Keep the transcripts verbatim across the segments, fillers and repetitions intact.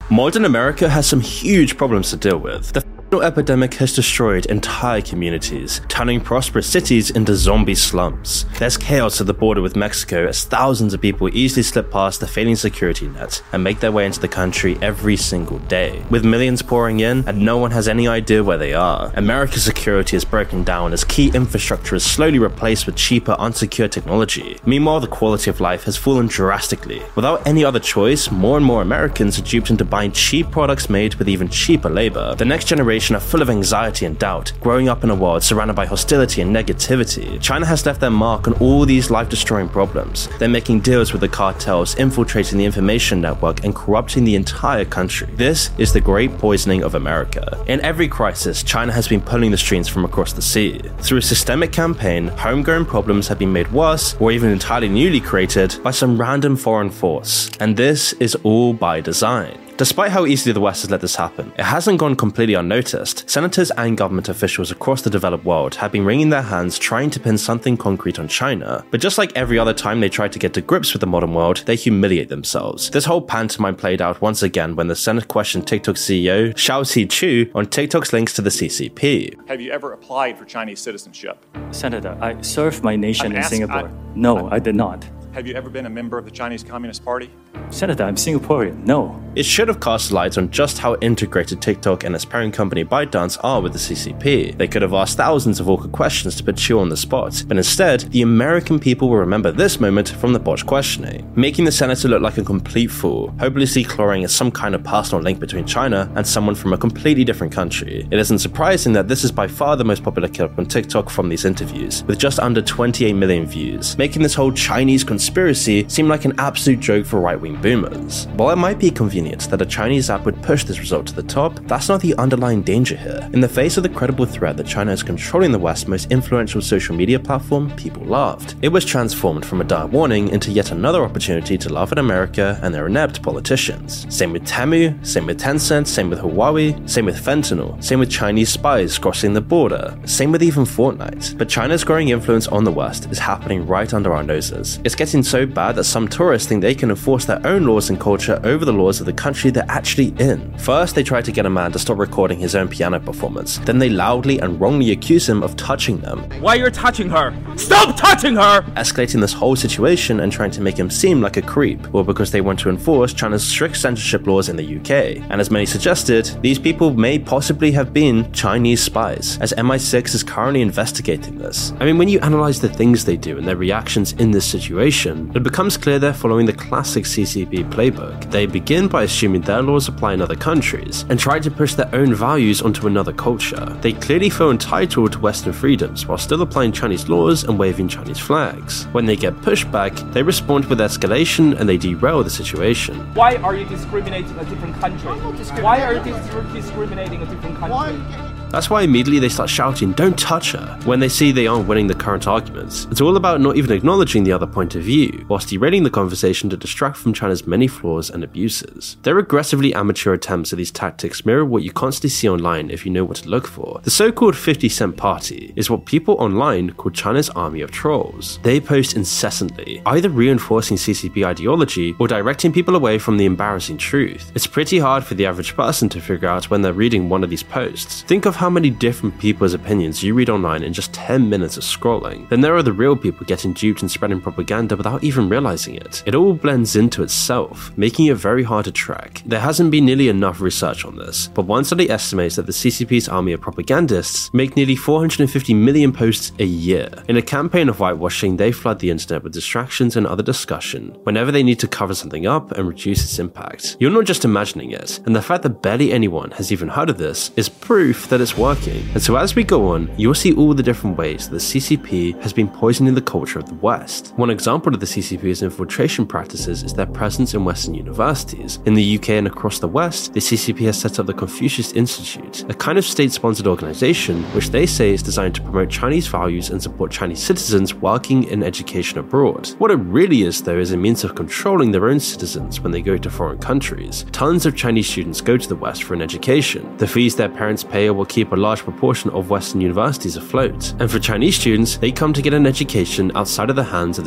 Modern America has some huge problems to deal with. The fentanyl epidemic has destroyed entire communities, turning prosperous cities into zombie slums. There's chaos at the border with Mexico as thousands of people easily slip past the failing security net and make their way into the country every single day. With millions pouring in and no one has any idea where they are, America's security is broken down as key infrastructure is slowly replaced with cheaper, unsecure technology. Meanwhile, the quality of life has fallen drastically. Without any other choice, more and more Americans are duped into buying cheap products made with even cheaper labor. The next generation are full of anxiety and doubt, growing up in a world surrounded by hostility and negativity. China has left their mark on all these life-destroying problems. They're making deals with the cartels, infiltrating the information network, and corrupting the entire country. This is the great poisoning of America. In every crisis, China has been pulling the strings from across the sea. Through a systemic campaign, homegrown problems have been made worse, or even entirely newly created, by some random foreign force. And this is all by design. Despite how easily the West has let this happen, it hasn't gone completely unnoticed. Senators and government officials across the developed world have been wringing their hands trying to pin something concrete on China. But just like every other time they try to get to grips with the modern world, they humiliate themselves. This whole pantomime played out once again when the Senate questioned TikTok C E O Shou Zi Chew on TikTok's links to the C C P. Have you ever applied for Chinese citizenship? Senator, I served my nation I'm in ask- Singapore. I- no, I did not. Have you ever been a member of the Chinese Communist Party? Senator, I'm Singaporean. No. It should have cast light on just how integrated TikTok and its parent company ByteDance are with the C C P. They could have asked thousands of awkward questions to put Chew on the spot, but instead, the American people will remember this moment from the botched questioning, making the senator look like a complete fool, hopelessly clawing at some kind of personal link between China and someone from a completely different country. It isn't surprising that this is by far the most popular clip on TikTok from these interviews, with just under twenty-eight million views, making this whole Chinese conspiracy seem like an absolute joke for right-wing boomers. While it might be convenient that a Chinese app would push this result to the top, that's not the underlying danger here. In the face of the credible threat that China is controlling the West's most influential social media platform, people laughed. It was transformed from a dire warning into yet another opportunity to laugh at America and their inept politicians. Same with Temu, same with Tencent, same with Huawei, same with fentanyl, same with Chinese spies crossing the border, same with even Fortnite. But China's growing influence on the West is happening right under our noses. It's getting so bad that some tourists think they can enforce their own laws and culture over the laws of the country they're actually in. First, they try to get a man to stop recording his own piano performance. Then they loudly and wrongly accuse him of touching them. Why you're touching her? Stop touching her! Escalating this whole situation and trying to make him seem like a creep, or because they want to enforce China's strict censorship laws in the U K. And as many suggested, these people may possibly have been Chinese spies, as M I six is currently investigating this. I mean, when you analyze the things they do and their reactions in this situation, it becomes clear they're following the classic C C P playbook. They begin by assuming their laws apply in other countries, and try to push their own values onto another culture. They clearly feel entitled to Western freedoms while still applying Chinese laws and waving Chinese flags. When they get pushback, they respond with escalation and they derail the situation. Why are you discriminating a different country? Why are you dis- discriminating a different country? That's why immediately they start shouting, "Don't touch her," when they see they aren't winning the current arguments. It's all about not even acknowledging the other point of view, whilst derailing the conversation to distract from China's many flaws and abuses. Their aggressively amateur attempts at these tactics mirror what you constantly see online if you know what to look for. The so-called fifty cent party is what people online call China's army of trolls. They post incessantly, either reinforcing C C P ideology or directing people away from the embarrassing truth. It's pretty hard for the average person to figure out when they're reading one of these posts. Think of how many different people's opinions you read online in just ten minutes of scrolling. Then there are the real people getting duped and spreading propaganda without even realizing it. It all blends into itself, making it very hard to track. There hasn't been nearly enough research on this, but one study estimates that the C C P's army of propagandists make nearly four hundred fifty million posts a year. In a campaign of whitewashing, they flood the internet with distractions and other discussion whenever they need to cover something up and reduce its impact. You're not just imagining it, and the fact that barely anyone has even heard of this is proof that it's working. And so as we go on, you'll see all the different ways that the C C P has been poisoning the culture of the West. One example of the C C P's infiltration practices is their presence in Western universities. In the U K and across the West, the C C P has set up the Confucius Institute, a kind of state-sponsored organization which they say is designed to promote Chinese values and support Chinese citizens working in education abroad. What it really is, though, is a means of controlling their own citizens when they go to foreign countries. Tons of Chinese students go to the West for an education. The fees their parents pay will keep a large proportion of Western universities afloat. And for Chinese students, they come to get an education outside of the hands of the C C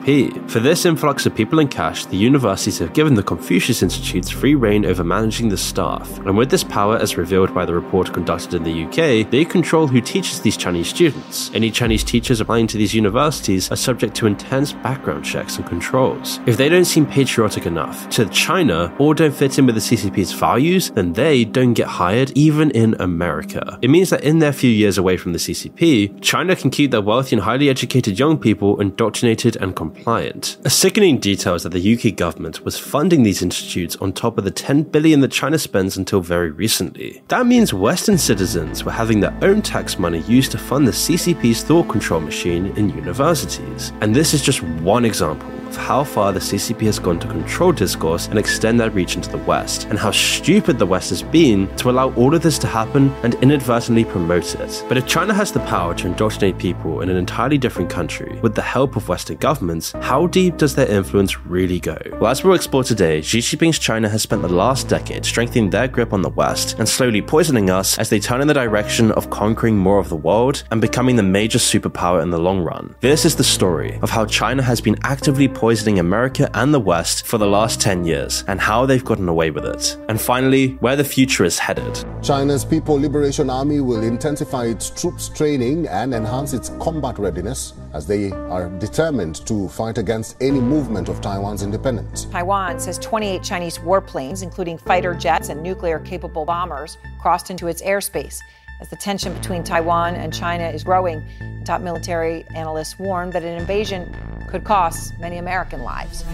P. For this influx of people and cash, the universities have given the Confucius Institutes free rein over managing the staff, and with this power as revealed by the report conducted in the U K, they control who teaches these Chinese students. Any Chinese teachers applying to these universities are subject to intense background checks and controls. If they don't seem patriotic enough to China or don't fit in with the C C P's values, then they don't get hired even in America. It means that in their few years away from the C C P, China can keep their wealthy and highly educated young people indoctrinated and compliant. A sickening detail is that the U K government was funding these institutes on top of the ten billion that China spends until very recently. That means Western citizens were having their own tax money used to fund the C C P's thought control machine in universities. And this is just one example of how far the C C P has gone to control discourse and extend that reach into the West, and how stupid the West has been to allow all of this to happen and inadvertently promote it. But if China has the power to indoctrinate people in an entirely different country with the help of Western governments, how deep does their influence really go? Well, as we'll explore today, Xi Jinping's China has spent the last decade strengthening their grip on the West and slowly poisoning us as they turn in the direction of conquering more of the world and becoming the major superpower in the long run. This is the story of how China has been actively poisoning America and the West for the last ten years, and how they've gotten away with it. And finally, where the future is headed. China's People Liberation Army will intensify its troops training and enhance its combat readiness as they are determined to fight against any movement of Taiwan's independence. Taiwan says twenty-eight Chinese warplanes, including fighter jets and nuclear-capable bombers, crossed into its airspace. As the tension between Taiwan and China is growing, top military analysts warn that an invasion could cost many American lives.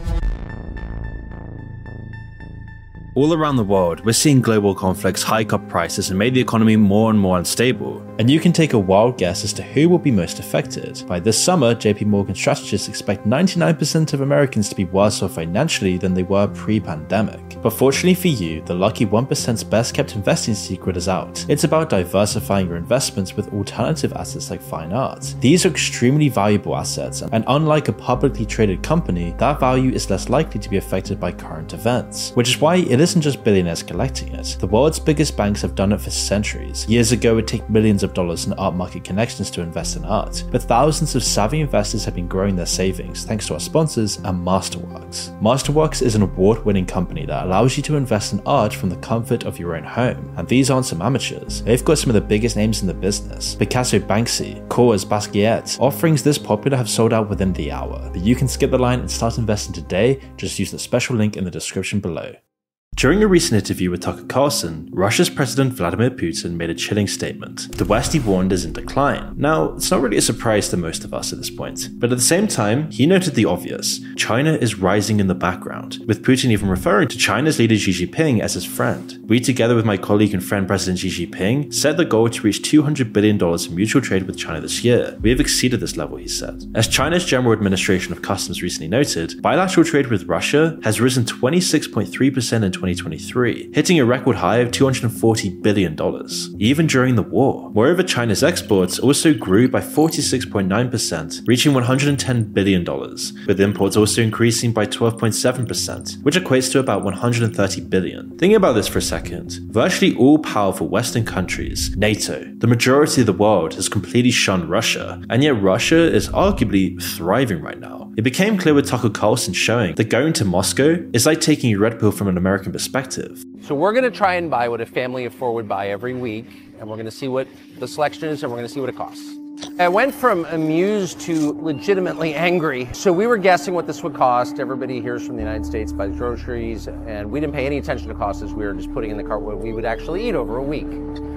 All around the world, we're seeing global conflicts hike up prices and make the economy more and more unstable. And you can take a wild guess as to who will be most affected. By this summer, J P Morgan strategists expect ninety-nine percent of Americans to be worse off financially than they were pre-pandemic. But fortunately for you, the lucky one percent's best kept investing secret is out. It's about diversifying your investments with alternative assets like fine art. These are extremely valuable assets, and unlike a publicly traded company, that value is less likely to be affected by current events. Which is why it isn't just billionaires collecting it. The world's biggest banks have done it for centuries. Years ago, it would take millions of dollars in art market connections to invest in art, but thousands of savvy investors have been growing their savings thanks to our sponsors and Masterworks. Masterworks is an award-winning company that allows you to invest in art from the comfort of your own home, and these aren't some amateurs. They've got some of the biggest names in the business: Picasso, Banksy, Coors, Basquiat. Offerings this popular have sold out within the hour, but you can skip the line and start investing today. Just use the special link in the description below. During a recent interview with Tucker Carlson, Russia's President Vladimir Putin made a chilling statement. The West, he warned, is in decline. Now, it's not really a surprise to most of us at this point, but at the same time, he noted the obvious. China is rising in the background, with Putin even referring to China's leader Xi Jinping as his friend. We, together with my colleague and friend President Xi Jinping, set the goal to reach two hundred billion dollars in mutual trade with China this year. We have exceeded this level, he said. As China's General Administration of Customs recently noted, bilateral trade with Russia has risen twenty-six point three percent in twenty twenty-three, hitting a record high of two hundred forty billion dollars, even during the war. Moreover, China's exports also grew by forty-six point nine percent, reaching one hundred ten billion dollars, with imports also increasing by twelve point seven percent, which equates to about one hundred thirty billion dollars. Thinking about this for a second, virtually all powerful Western countries, NATO, the majority of the world has completely shunned Russia, and yet Russia is arguably thriving right now. It became clear with Tucker Carlson showing that going to Moscow is like taking a red pill from an American perspective. So we're going to try and buy what a family of four would buy every week, and we're going to see what the selection is, and we're going to see what it costs. I went from amused to legitimately angry. So we were guessing what this would cost. Everybody hears from the United States buys groceries, and we didn't pay any attention to costs as we were just putting in the cart what we would actually eat over a week.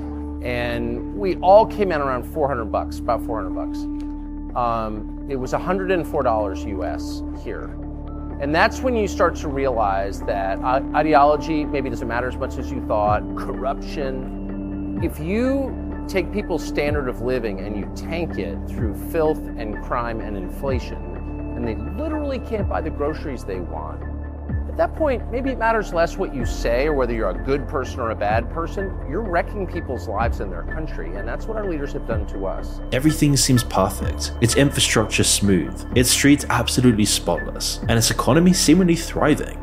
And we all came in around four hundred bucks, about four hundred bucks. Um, it was one hundred four dollars U S here. And that's when you start to realize that uh, ideology maybe doesn't matter as much as you thought, corruption. If you take people's standard of living and you tank it through filth and crime and inflation, and they literally can't buy the groceries they want, at that point, maybe it matters less what you say or whether you're a good person or a bad person. You're wrecking people's lives in their country, and that's what our leaders have done to us. Everything seems perfect, its infrastructure smooth, its streets absolutely spotless, and its economy seemingly thriving.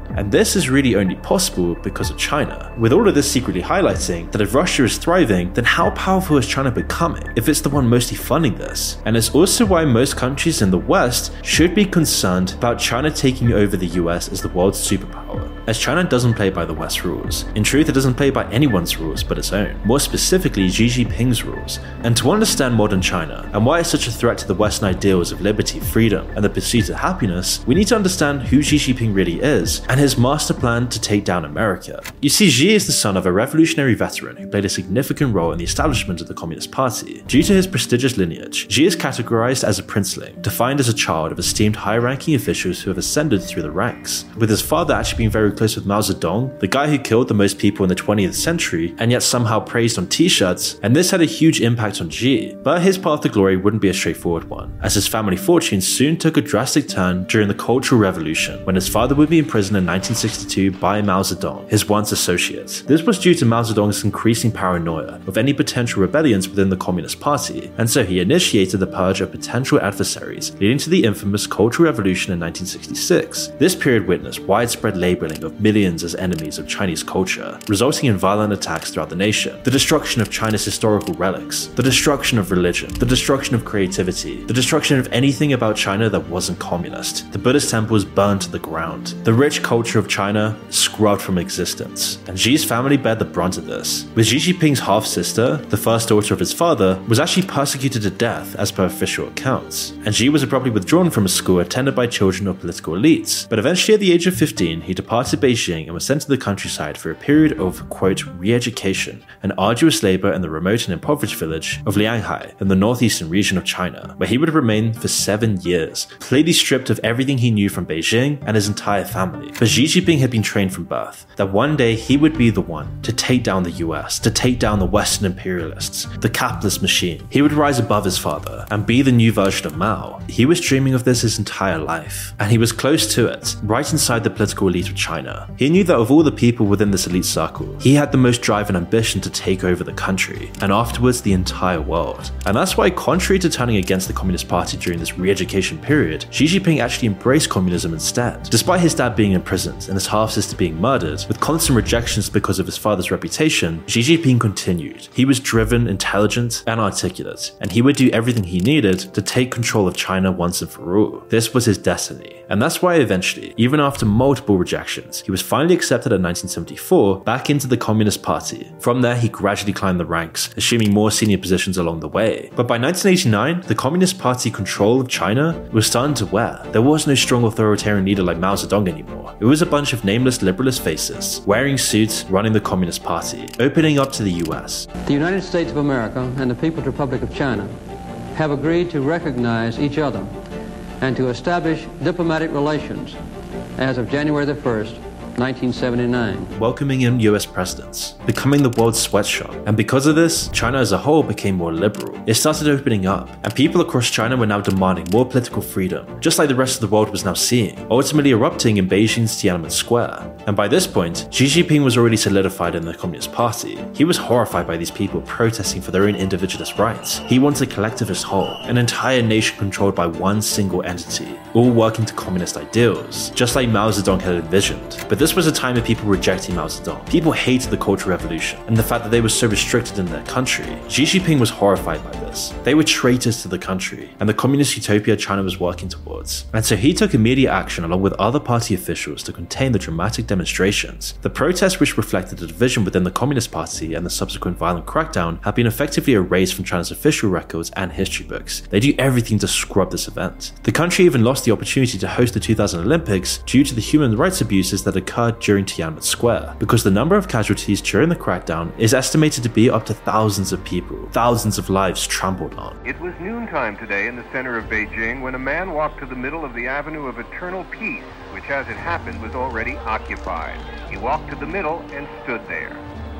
And this is really only possible because of China. With all of this secretly highlighting that if Russia is thriving, then how powerful is China becoming if it's the one mostly funding this? And it's also why most countries in the West should be concerned about China taking over the U S as the world's superpower, as China doesn't play by the West's rules. In truth, it doesn't play by anyone's rules but its own, more specifically Xi Jinping's rules. And to understand modern China and why it's such a threat to the Western ideals of liberty, freedom, and the pursuit of happiness, we need to understand who Xi Jinping really is and his master plan to take down America. You see, Xi is the son of a revolutionary veteran who played a significant role in the establishment of the Communist Party. Due to his prestigious lineage, Xi is categorized as a princeling, defined as a child of esteemed high-ranking officials who have ascended through the ranks, with his father actually being very close with Mao Zedong, the guy who killed the most people in the twentieth century and yet somehow praised on t-shirts, and this had a huge impact on Xi. But his path to glory wouldn't be a straightforward one, as his family fortune soon took a drastic turn during the Cultural Revolution, when his father would be imprisoned in nineteen sixty-two by Mao Zedong, his once associate. This was due to Mao Zedong's increasing paranoia of any potential rebellions within the Communist Party, and so he initiated the purge of potential adversaries, leading to the infamous Cultural Revolution in nineteen sixty-six. This period witnessed widespread labeling of millions as enemies of Chinese culture, resulting in violent attacks throughout the nation, the destruction of China's historical relics, the destruction of religion, the destruction of creativity, the destruction of anything about China that wasn't communist. The Buddhist temples burned to the ground, the rich culture of China scrubbed from existence, and Xi's family bear the brunt of this, with Xi Jinping's half-sister, the first daughter of his father, was actually persecuted to death as per official accounts, and Xi was abruptly withdrawn from a school attended by children of political elites. But eventually at the age of fifteen, he departed Beijing and was sent to the countryside for a period of, quote, re-education and arduous labor in the remote and impoverished village of Lianhai in the northeastern region of China, where he would remain for seven years, completely stripped of everything he knew from Beijing and his entire family. But Xi Jinping had been trained from birth that one day he would be the one to take down the U S, to take down the Western imperialists, the capitalist machine. He would rise above his father and be the new version of Mao. He was dreaming of this his entire life, and he was close to it, right inside the political elite of China. He knew that of all the people within this elite circle, he had the most drive and ambition to take over the country, and afterwards the entire world. And that's why, contrary to turning against the Communist Party during this re-education period, Xi Jinping actually embraced communism instead. Despite his dad being imprisoned and his half-sister being murdered, with constant rejections because of his father's reputation, Xi Jinping continued. He was driven, intelligent, and articulate, and he would do everything he needed to take control of China once and for all. This was his destiny, and that's why eventually, even after multiple rejections, he was finally accepted in nineteen seventy-four back into the Communist Party. From there, he gradually climbed the ranks, assuming more senior positions along the way. But by nineteen eighty-nine, the Communist Party control of China was starting to wear. There was no strong authoritarian leader like Mao Zedong anymore. It was a bunch of nameless liberalist faces, wearing suits, running the Communist Party, opening up to the U S. The United States of America and the People's Republic of China have agreed to recognize each other and to establish diplomatic relations as of January the first, nineteen seventy-nine. Welcoming in U S presidents, becoming the world's sweatshop. And because of this, China as a whole became more liberal. It started opening up, and people across China were now demanding more political freedom, just like the rest of the world was now seeing, ultimately erupting in Beijing's Tiananmen Square. And by this point, Xi Jinping was already solidified in the Communist Party. He was horrified by these people protesting for their own individualist rights. He wanted a collectivist whole, an entire nation controlled by one single entity, all working to communist ideals, just like Mao Zedong had envisioned. But this This was a time of people rejecting Mao Zedong. People hated the Cultural Revolution and the fact that they were so restricted in their country. Xi Jinping was horrified by this. They were traitors to the country and the communist utopia China was working towards. And so he took immediate action along with other party officials to contain the dramatic demonstrations. The protests, which reflected the division within the Communist Party and the subsequent violent crackdown, have been effectively erased from China's official records and history books. They do everything to scrub this event. The country even lost the opportunity to host the two thousand Olympics due to the human rights abuses that occurred during Tiananmen Square, because the number of casualties during the crackdown is estimated to be up to thousands of people, thousands of lives trampled on. It was noontime today in the center of Beijing when a man walked to the middle of the Avenue of Eternal Peace, which as it happened was already occupied. He walked to the middle and stood there.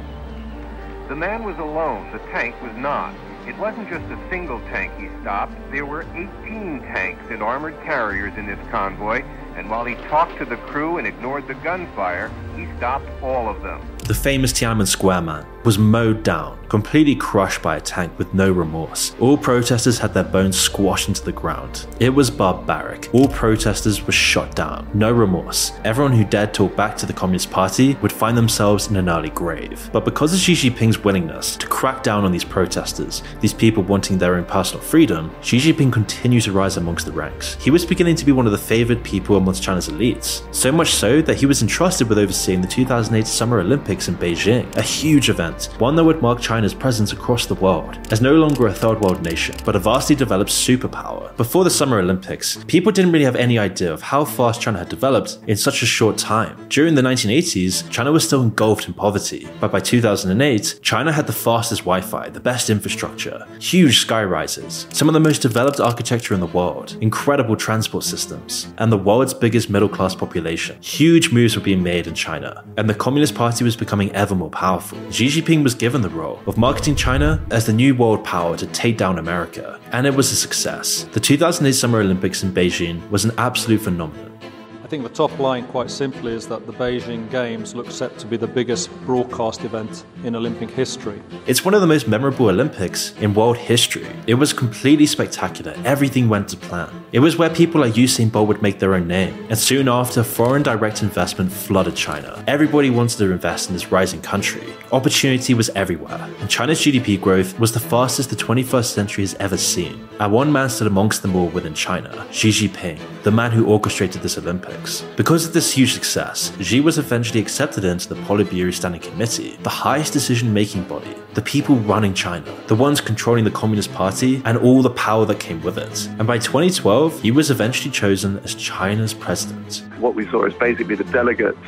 The man was alone, the tank was not. It wasn't just a single tank he stopped, there were eighteen tanks and armored carriers in this convoy, and while he talked to the crew and ignored the gunfire, he stopped all of them. The famous Tiananmen Square man was mowed down, completely crushed by a tank with no remorse. All protesters had their bones squashed into the ground. It was barbaric. All protesters were shot down. No remorse. Everyone who dared talk back to the Communist Party would find themselves in an early grave. But because of Xi Jinping's willingness to crack down on these protesters, these people wanting their own personal freedom, Xi Jinping continued to rise amongst the ranks. He was beginning to be one of the favoured people amongst China's elites, so much so that he was entrusted with overseeing the two thousand eight Summer Olympics in Beijing, a huge event, one that would mark China's presence across the world, as no longer a third world nation, but a vastly developed superpower. Before the Summer Olympics, people didn't really have any idea of how fast China had developed in such a short time. During the nineteen eighties, China was still engulfed in poverty, but by two thousand eight, China had the fastest Wi-Fi, the best infrastructure, huge sky rises, some of the most developed architecture in the world, incredible transport systems, and the world's biggest middle-class population. Huge moves were being made in China, and the Communist Party was becoming ever more powerful. Xi Jinping was given the role of marketing China as the new world power to take down America, and it was a success. The two thousand eight Summer Olympics in Beijing was an absolute phenomenon. I think the top line, quite simply, is that the Beijing Games look set to be the biggest broadcast event in Olympic history. It's one of the most memorable Olympics in world history. It was completely spectacular. Everything went to plan. It was where people like Usain Bolt would make their own name. And soon after, foreign direct investment flooded China. Everybody wanted to invest in this rising country. Opportunity was everywhere. And China's G D P growth was the fastest the twenty-first century has ever seen. And one man stood amongst them all within China, Xi Jinping, the man who orchestrated this Olympics. Because of this huge success, Xi was eventually accepted into the Politburo Standing Committee, the highest decision-making body, the people running China, the ones controlling the Communist Party and all the power that came with it. And by twenty twelve, he was eventually chosen as China's president. What we saw is basically the delegates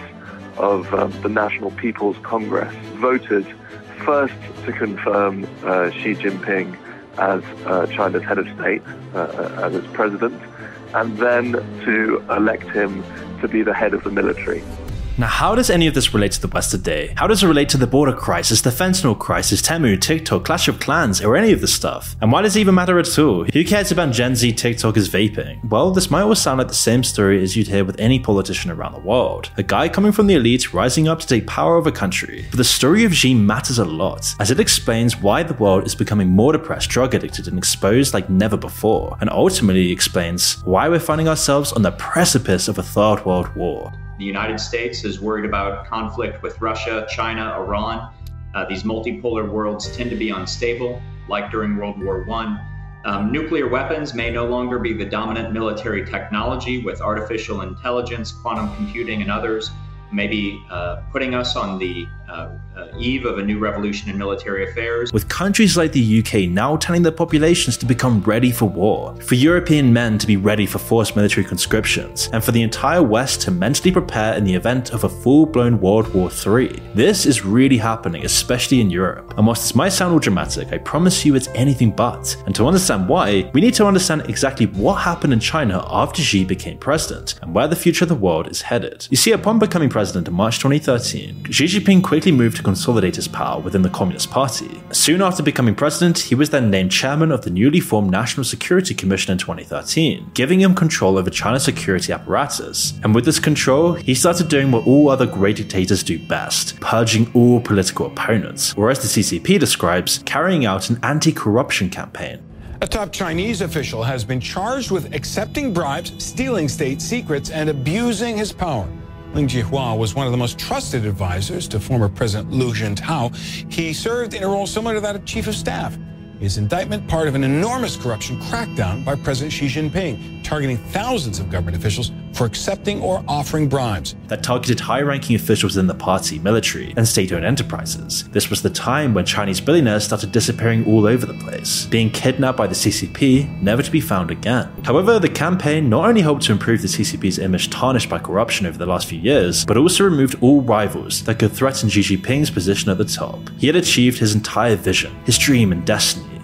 of um, the National People's Congress voted first to confirm uh, Xi Jinping as uh, China's head of state, uh, as its president, and then to elect him to be the head of the military. Now, how does any of this relate to the West today? How does it relate to the border crisis, the fentanyl crisis, Temu, TikTok, Clash of Clans, or any of this stuff? And why does it even matter at all? Who cares about Gen Z TikTokers vaping? Well, this might all sound like the same story as you'd hear with any politician around the world. A guy coming from the elite rising up to take power of a country. But the story of Xi matters a lot, as it explains why the world is becoming more depressed, drug addicted, and exposed like never before, and ultimately explains why we're finding ourselves on the precipice of a third world war. The United States is worried about conflict with Russia, China, Iran. Uh, these multipolar worlds tend to be unstable, like during World War One. Um, nuclear weapons may no longer be the dominant military technology, with artificial intelligence, quantum computing, and others maybe uh, putting us on the uh, uh, eve of a new revolution in military affairs. With countries like the U K now telling their populations to become ready for war, for European men to be ready for forced military conscriptions, and for the entire West to mentally prepare in the event of a full-blown World War Three. This is really happening, especially in Europe. And whilst this might sound all dramatic, I promise you it's anything but. And to understand why, we need to understand exactly what happened in China after Xi became president, and where the future of the world is headed. You see, upon becoming president in March twenty thirteen, Xi Jinping quickly moved to consolidate his power within the Communist Party. Soon after becoming president, he was then named chairman of the newly formed National Security Commission in twenty thirteen, giving him control over China's security apparatus. And with this control, he started doing what all other great dictators do best, purging all political opponents, or as the C C P describes, carrying out an anti-corruption campaign. A top Chinese official has been charged with accepting bribes, stealing state secrets, and abusing his power. Ling Jihua was one of the most trusted advisors to former President Liu Jintao. He served in a role similar to that of chief of staff. His indictment part of an enormous corruption crackdown by President Xi Jinping, targeting thousands of government officials for accepting or offering bribes. That targeted high-ranking officials within the party, military, and state-owned enterprises. This was the time when Chinese billionaires started disappearing all over the place, being kidnapped by the C C P, never to be found again. However, the campaign not only helped to improve the C C P's image tarnished by corruption over the last few years, but also removed all rivals that could threaten Xi Jinping's position at the top. He had achieved his entire vision, his dream and destiny.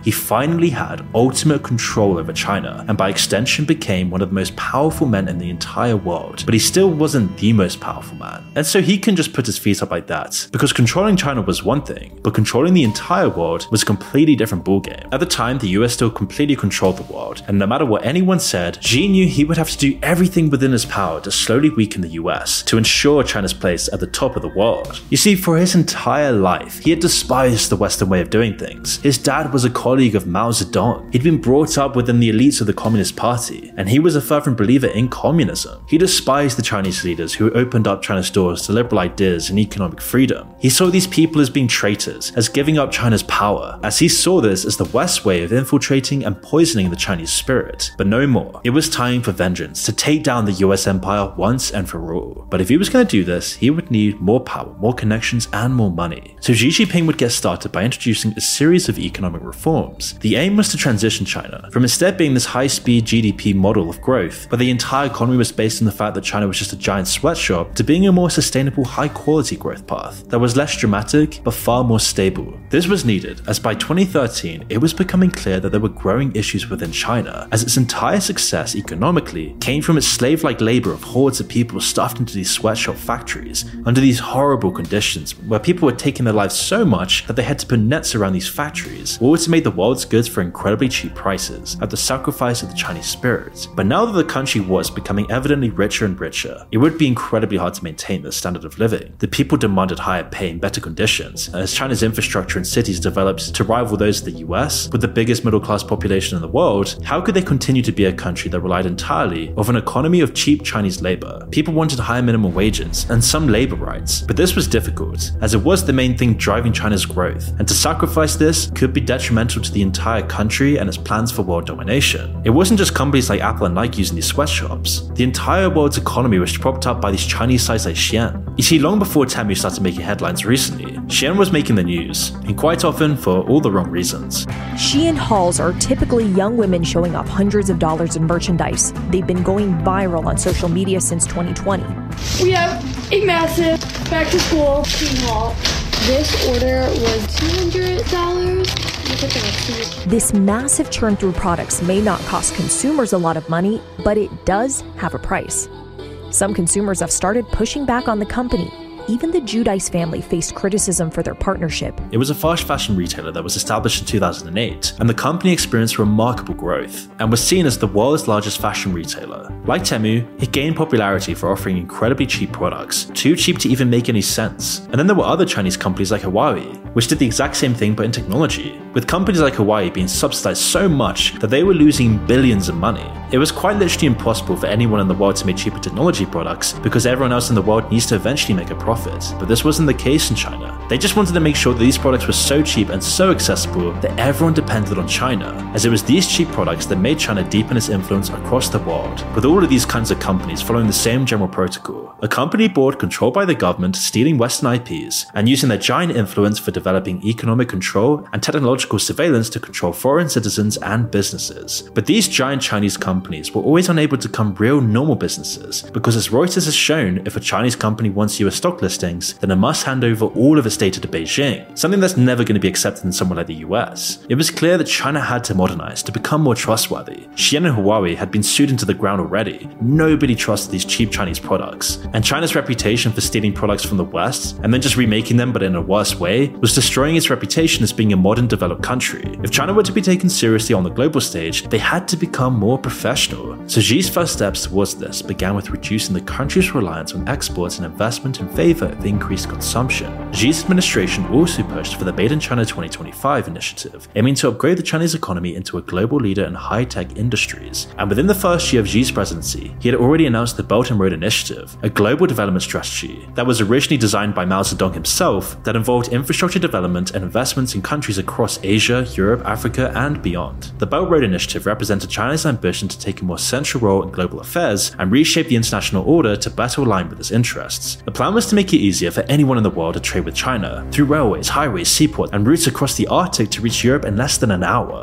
he finally had ultimate control over China, and by extension became one of the most powerful men in the entire world. But he still wasn't the most powerful man, and so he can just put his feet up like that, because controlling China was one thing, but controlling the entire world was a completely different ballgame. At the time, the U S still completely controlled the world, and no matter what anyone said, Xi knew he would have to do everything within his power to slowly weaken the U S to ensure China's place at the top of the world. You see, for his entire life, he had despised the Western way of doing things. His dad was a colleague of Mao Zedong. He'd been brought up within the elites of the Communist Party, and he was a fervent believer in communism. He despised the Chinese leaders who opened up China's doors to liberal ideas and economic freedom. He saw these people as being traitors, as giving up China's power, as he saw this as the West's way of infiltrating and poisoning the Chinese spirit. But no more. It was time for vengeance, to take down the U S empire once and for all. But if he was going to do this, he would need more power, more connections, and more money. So Xi Jinping would get started by introducing a series of economic reforms. The aim was to transition China from instead being this high-speed G D P model of growth, where the entire economy was based on the fact that China was just a giant sweatshop, to being a more sustainable, high-quality growth path that was less dramatic but far more stable. This was needed, as by twenty thirteen, it was becoming clear that there were growing issues within China, as its entire success economically came from its slave-like labor of hordes of people stuffed into these sweatshop factories under these horrible conditions, where people were taking their lives so much that they had to put nets around these factories, or to make the world's goods for incredibly cheap prices, at the sacrifice of the Chinese spirit. But now that the country was becoming evidently richer and richer, it would be incredibly hard to maintain this standard of living. The people demanded higher pay and better conditions, and as China's infrastructure and cities developed to rival those of the U S, with the biggest middle-class population in the world, how could they continue to be a country that relied entirely on an economy of cheap Chinese labor? People wanted higher minimum wages and some labor rights, but this was difficult, as it was the main thing driving China's growth, and to sacrifice this could be detrimental to the entire country and its plans for world domination. It wasn't just companies like Apple and Nike using these sweatshops. The entire world's economy was propped up by these Chinese sites like Shein. You see, long before Temu started making headlines recently, Shein was making the news, and quite often for all the wrong reasons. Shein hauls are typically young women showing off hundreds of dollars in merchandise. They've been going viral on social media since twenty twenty. We have a massive back-to-school Shein haul. This order was two hundred dollars. Look at that. This massive churn through products may not cost consumers a lot of money, but it does have a price. Some consumers have started pushing back on the company. Even the Giudice family faced criticism for their partnership. It was a fast fashion retailer that was established in two thousand eight, and the company experienced remarkable growth, and was seen as the world's largest fashion retailer. Like Temu, it gained popularity for offering incredibly cheap products, too cheap to even make any sense. And then there were other Chinese companies like Huawei, which did the exact same thing but in technology, with companies like Huawei being subsidized so much that they were losing billions of money. It was quite literally impossible for anyone in the world to make cheaper technology products, because everyone else in the world needs to eventually make a profit. But this wasn't the case in China. They just wanted to make sure that these products were so cheap and so accessible that everyone depended on China, as it was these cheap products that made China deepen its influence across the world, with all of these kinds of companies following the same general protocol. A company board controlled by the government stealing Western I Ps and using their giant influence for developing economic control and technological surveillance to control foreign citizens and businesses. But these giant Chinese companies were always unable to become real normal businesses, because as Reuters has shown, if a Chinese company wants U S stock listings, then it must hand over all of its data to Beijing, something that's never going to be accepted in somewhere like the U S. It was clear that China had to modernize to become more trustworthy. Shein and Huawei had been sued into the ground already. Nobody trusted these cheap Chinese products, and China's reputation for stealing products from the West and then just remaking them but in a worse way was destroying its reputation as being a modern developed country. If China were to be taken seriously on the global stage, they had to become more professional. So Xi's first steps towards this began with reducing the country's reliance on exports and investment in favor of increased consumption. Xi's administration also pushed for the Made in China twenty twenty-five initiative, aiming to upgrade the Chinese economy into a global leader in high-tech industries. And within the first year of Xi's presidency, he had already announced the Belt and Road Initiative, a global development strategy that was originally designed by Mao Zedong himself that involved infrastructure development and investments in countries across Asia, Europe, Africa, and beyond. The Belt and Road Initiative represented China's ambition to take a more central role in global affairs and reshape the international order to better align with its interests. The plan was to make it easier for anyone in the world to trade with China through railways, highways, seaports, and routes across the Arctic to reach Europe in less than an hour.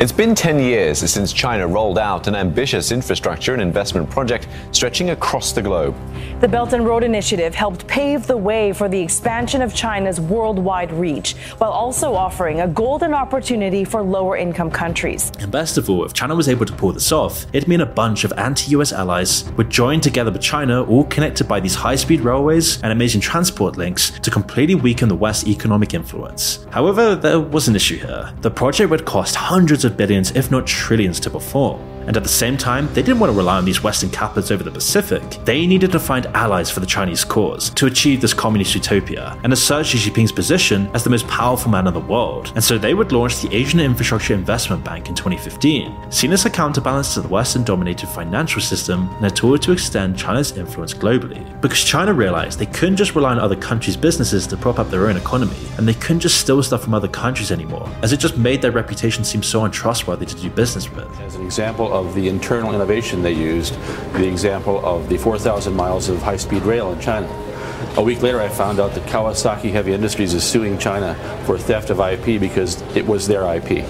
It's been ten years since China rolled out an ambitious infrastructure and investment project stretching across the globe. The Belt and Road Initiative helped pave the way for the expansion of China's worldwide reach, while also offering a golden opportunity for lower-income countries. And best of all, if China was able to pull this off, it'd mean a bunch of anti-U S allies would join together with China, all connected by these high-speed railways and amazing transport links to completely weaken the West's economic influence. However, there was an issue here. The project would cost hundreds of billions, if not trillions, to perform. And at the same time, they didn't want to rely on these Western capitals over the Pacific. They needed to find allies for the Chinese cause to achieve this communist utopia and assert Xi Jinping's position as the most powerful man in the world. And so they would launch the Asian Infrastructure Investment Bank in twenty fifteen, seen as a counterbalance to the Western-dominated financial system and a tool to extend China's influence globally. Because China realized they couldn't just rely on other countries' businesses to prop up their own economy, and they couldn't just steal stuff from other countries anymore, as it just made their reputation seem so untrustworthy to do business with. As an example of the internal innovation they used, the example of the four thousand miles of high-speed rail in China. A week later, I found out that Kawasaki Heavy Industries is suing China for theft of I P because it was their I P.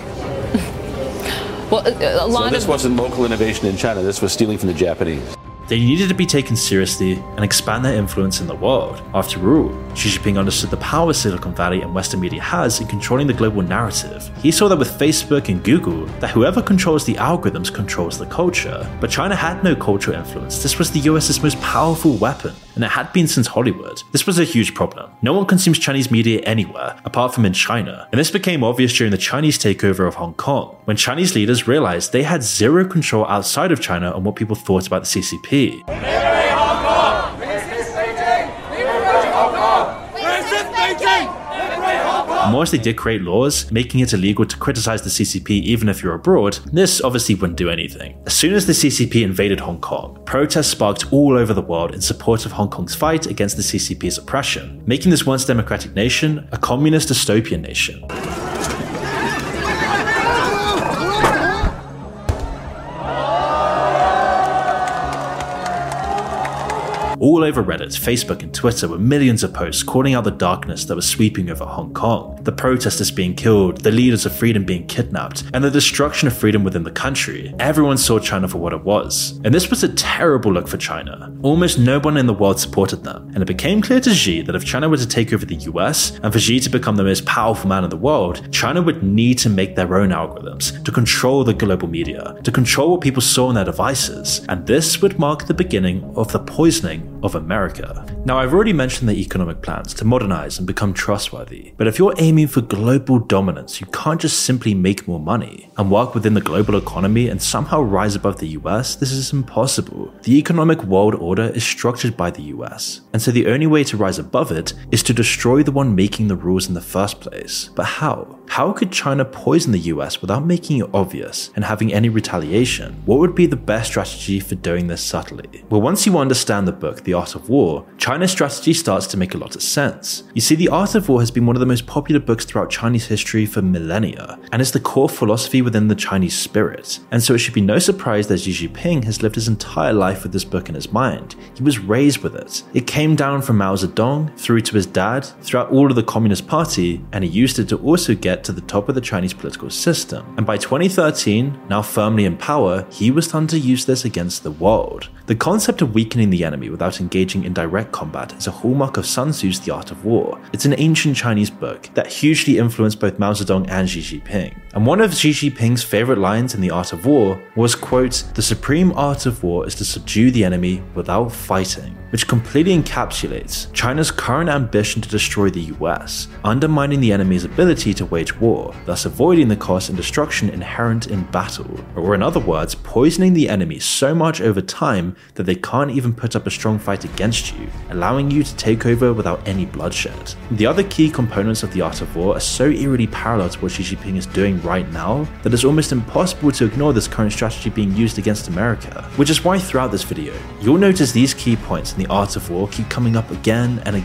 Well, a, a lot so this of... wasn't local innovation in China, this was stealing from the Japanese. They needed to be taken seriously and expand their influence in the world. After all, Xi Jinping understood the power Silicon Valley and Western media has in controlling the global narrative. He saw that with Facebook and Google, that whoever controls the algorithms controls the culture. But China had no cultural influence. This was the U S's most powerful weapon, and it had been since Hollywood. This was a huge problem. No one consumes Chinese media anywhere, apart from in China. And this became obvious during the Chinese takeover of Hong Kong, when Chinese leaders realized they had zero control outside of China on what people thought about the C C P. Liberate Hong Kong! Resist Beijing! Liberate Hong Kong! Resist Beijing! Liberate Hong Kong! More as they did create laws, making it illegal to criticize the C C P even if you're abroad, this obviously wouldn't do anything. As soon as the C C P invaded Hong Kong, protests sparked all over the world in support of Hong Kong's fight against the C C P's oppression, making this once democratic nation a communist dystopian nation. All over Reddit, Facebook, and Twitter were millions of posts calling out the darkness that was sweeping over Hong Kong, the protesters being killed, the leaders of freedom being kidnapped, and the destruction of freedom within the country. Everyone saw China for what it was. And this was a terrible look for China. Almost no one in the world supported them, and it became clear to Xi that if China were to take over the U S, and for Xi to become the most powerful man in the world, China would need to make their own algorithms, to control the global media, to control what people saw on their devices, and this would mark the beginning of the poisoning of America. Now, I've already mentioned the economic plans to modernize and become trustworthy, but if you're aiming for global dominance, you can't just simply make more money and work within the global economy and somehow rise above the U S. This is impossible. The economic world order is structured by the U S, and so the only way to rise above it is to destroy the one making the rules in the first place. But how? How could China poison the U S without making it obvious and having any retaliation? What would be the best strategy for doing this subtly? Well, once you understand the book, The Art of War, China's strategy starts to make a lot of sense. You see, The Art of War has been one of the most popular books throughout Chinese history for millennia, and is the core philosophy within the Chinese spirit. And so it should be no surprise that Xi Jinping has lived his entire life with this book in his mind. He was raised with it. It came down from Mao Zedong through to his dad, throughout all of the Communist Party, and he used it to also get to the top of the Chinese political system. And by twenty thirteen, now firmly in power, he was starting to use this against the world. The concept of weakening the enemy without engaging in direct combat is a hallmark of Sun Tzu's The Art of War. It's an ancient Chinese book that hugely influenced both Mao Zedong and Xi Jinping. And one of Xi Jinping's favorite lines in The Art of War was, quote, "The supreme art of war is to subdue the enemy without fighting," which completely encapsulates China's current ambition to destroy the U S, undermining the enemy's ability to wage war, thus avoiding the cost and destruction inherent in battle. Or in other words, poisoning the enemy so much over time that they can't even put up a strong fight against you, allowing you to take over without any bloodshed. The other key components of The Art of War are so eerily parallel to what Xi Jinping is doing right now that it's almost impossible to ignore this current strategy being used against America. Which is why throughout this video, you'll notice these key points in The Art of War keep coming up again and again.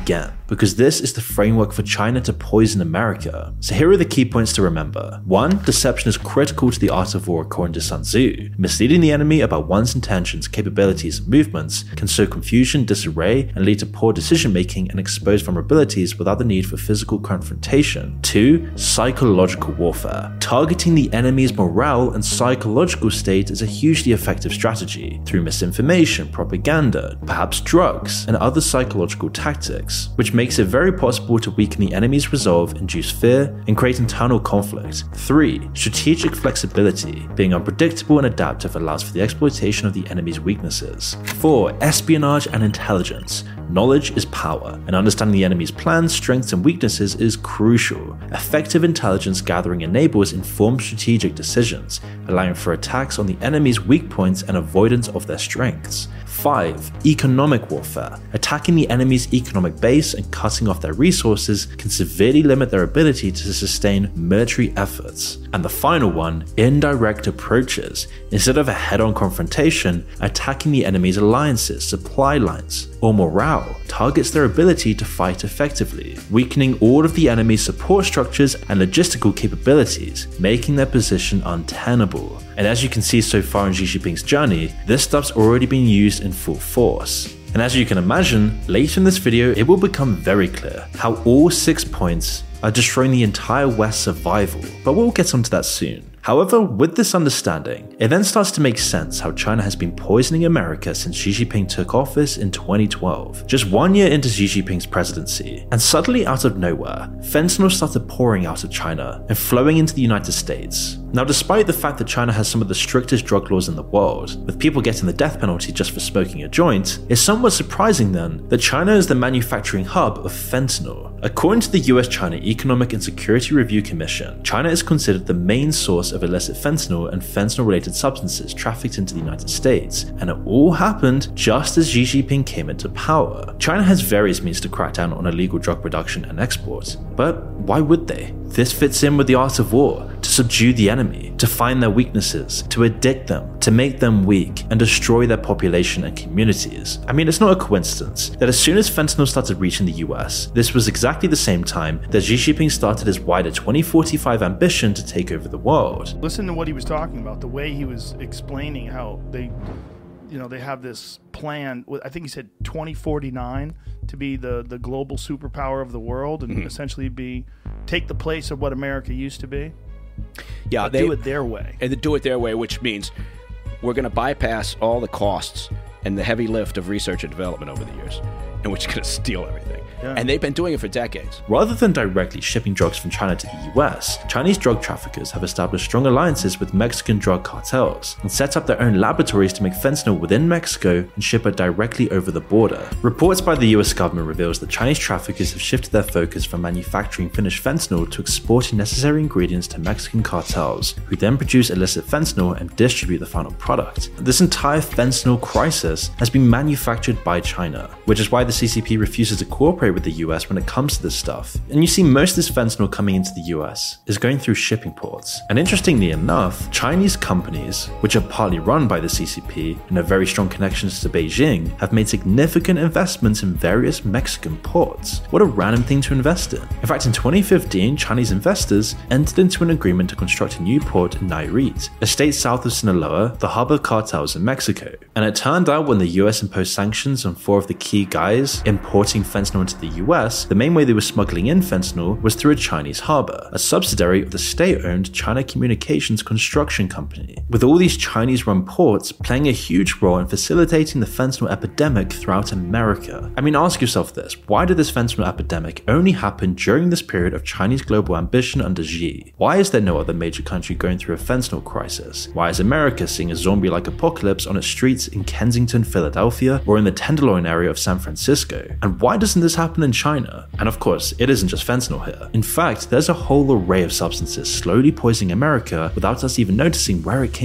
because this is the framework for China to poison America. So here are the key points to remember. One, deception is critical to the art of war according to Sun Tzu. Misleading the enemy about one's intentions, capabilities, and movements can sow confusion, disarray, and lead to poor decision making and expose vulnerabilities without the need for physical confrontation. Two, psychological warfare. Targeting the enemy's morale and psychological state is a hugely effective strategy through misinformation, propaganda, perhaps drugs, and other psychological tactics, which makes it very possible to weaken the enemy's resolve, induce fear, and create internal conflict. Three, strategic flexibility. Being unpredictable and adaptive allows for the exploitation of the enemy's weaknesses. Four, espionage and intelligence. Knowledge is power, and understanding the enemy's plans, strengths, and weaknesses is crucial. Effective intelligence gathering enables informed strategic decisions, allowing for attacks on the enemy's weak points and avoidance of their strengths. Five, economic warfare. Attacking the enemy's economic base and cutting off their resources can severely limit their ability to sustain military efforts. And the final one, indirect approaches. Instead of a head-on confrontation, attacking the enemy's alliances, supply lines, or morale targets their ability to fight effectively, weakening all of the enemy's support structures and logistical capabilities, making their position untenable. And as you can see so far in Xi Jinping's journey, this stuff's already been used in full force. And as you can imagine, later in this video it will become very clear how all six points are destroying the entire West's survival, but we'll get onto that soon. However, with this understanding, it then starts to make sense how China has been poisoning America since Xi Jinping took office in twenty twelve, just one year into Xi Jinping's presidency. And suddenly out of nowhere, fentanyl started pouring out of China and flowing into the United States. Now, despite the fact that China has some of the strictest drug laws in the world, with people getting the death penalty just for smoking a joint, it's somewhat surprising then that China is the manufacturing hub of fentanyl. According to the U S China Economic and Security Review Commission, China is considered the main source of illicit fentanyl and fentanyl-related substances trafficked into the United States, and it all happened just as Xi Jinping came into power. China has various means to crack down on illegal drug production and export, but why would they? This fits in with the art of war, to subdue the enemy, to find their weaknesses, to addict them, to make them weak, and destroy their population and communities. I mean, it's not a coincidence that as soon as fentanyl started reaching the U S, this was exactly the same time that Xi Jinping started his wider twenty forty-five ambition to take over the world. Listen to what he was talking about, the way he was explaining how they, you know, they have this plan. I think he said twenty forty-nine to be the, the global superpower of the world and mm-hmm. essentially be take the place of what America used to be. Yeah, but they do it their way. And do it their way, which means we're going to bypass all the costs and the heavy lift of research and development over the years, and we're just going to steal everything. Yeah. And they've been doing it for decades. Rather than directly shipping drugs from China to the U S, Chinese drug traffickers have established strong alliances with Mexican drug cartels and set up their own laboratories to make fentanyl within Mexico and ship it directly over the border. Reports by the U S government reveals that Chinese traffickers have shifted their focus from manufacturing finished fentanyl to exporting necessary ingredients to Mexican cartels, who then produce illicit fentanyl and distribute the final product. This entire fentanyl crisis has been manufactured by China, which is why the C C P refuses to cooperate with the U S when it comes to this stuff. And you see, most of this fentanyl coming into the U S is going through shipping ports. And interestingly enough, Chinese companies, which are partly run by the C C P and have very strong connections to Beijing, have made significant investments in various Mexican ports. What a random thing to invest in. In fact, in twenty fifteen, Chinese investors entered into an agreement to construct a new port in Nayarit, a state south of Sinaloa, the hub of cartels in Mexico. And it turned out when the U S imposed sanctions on four of the key guys importing fentanyl into the U S, the main way they were smuggling in fentanyl was through a Chinese harbor, a subsidiary of the state-owned China Communications Construction Company, with all these Chinese-run ports playing a huge role in facilitating the fentanyl epidemic throughout America. I mean, ask yourself this, why did this fentanyl epidemic only happen during this period of Chinese global ambition under Xi? Why is there no other major country going through a fentanyl crisis? Why is America seeing a zombie-like apocalypse on its streets in Kensington, Philadelphia, or in the Tenderloin area of San Francisco? And why doesn't this happen in China? And of course, it isn't just fentanyl here. In fact, there's a whole array of substances slowly poisoning America without us even noticing where it came from.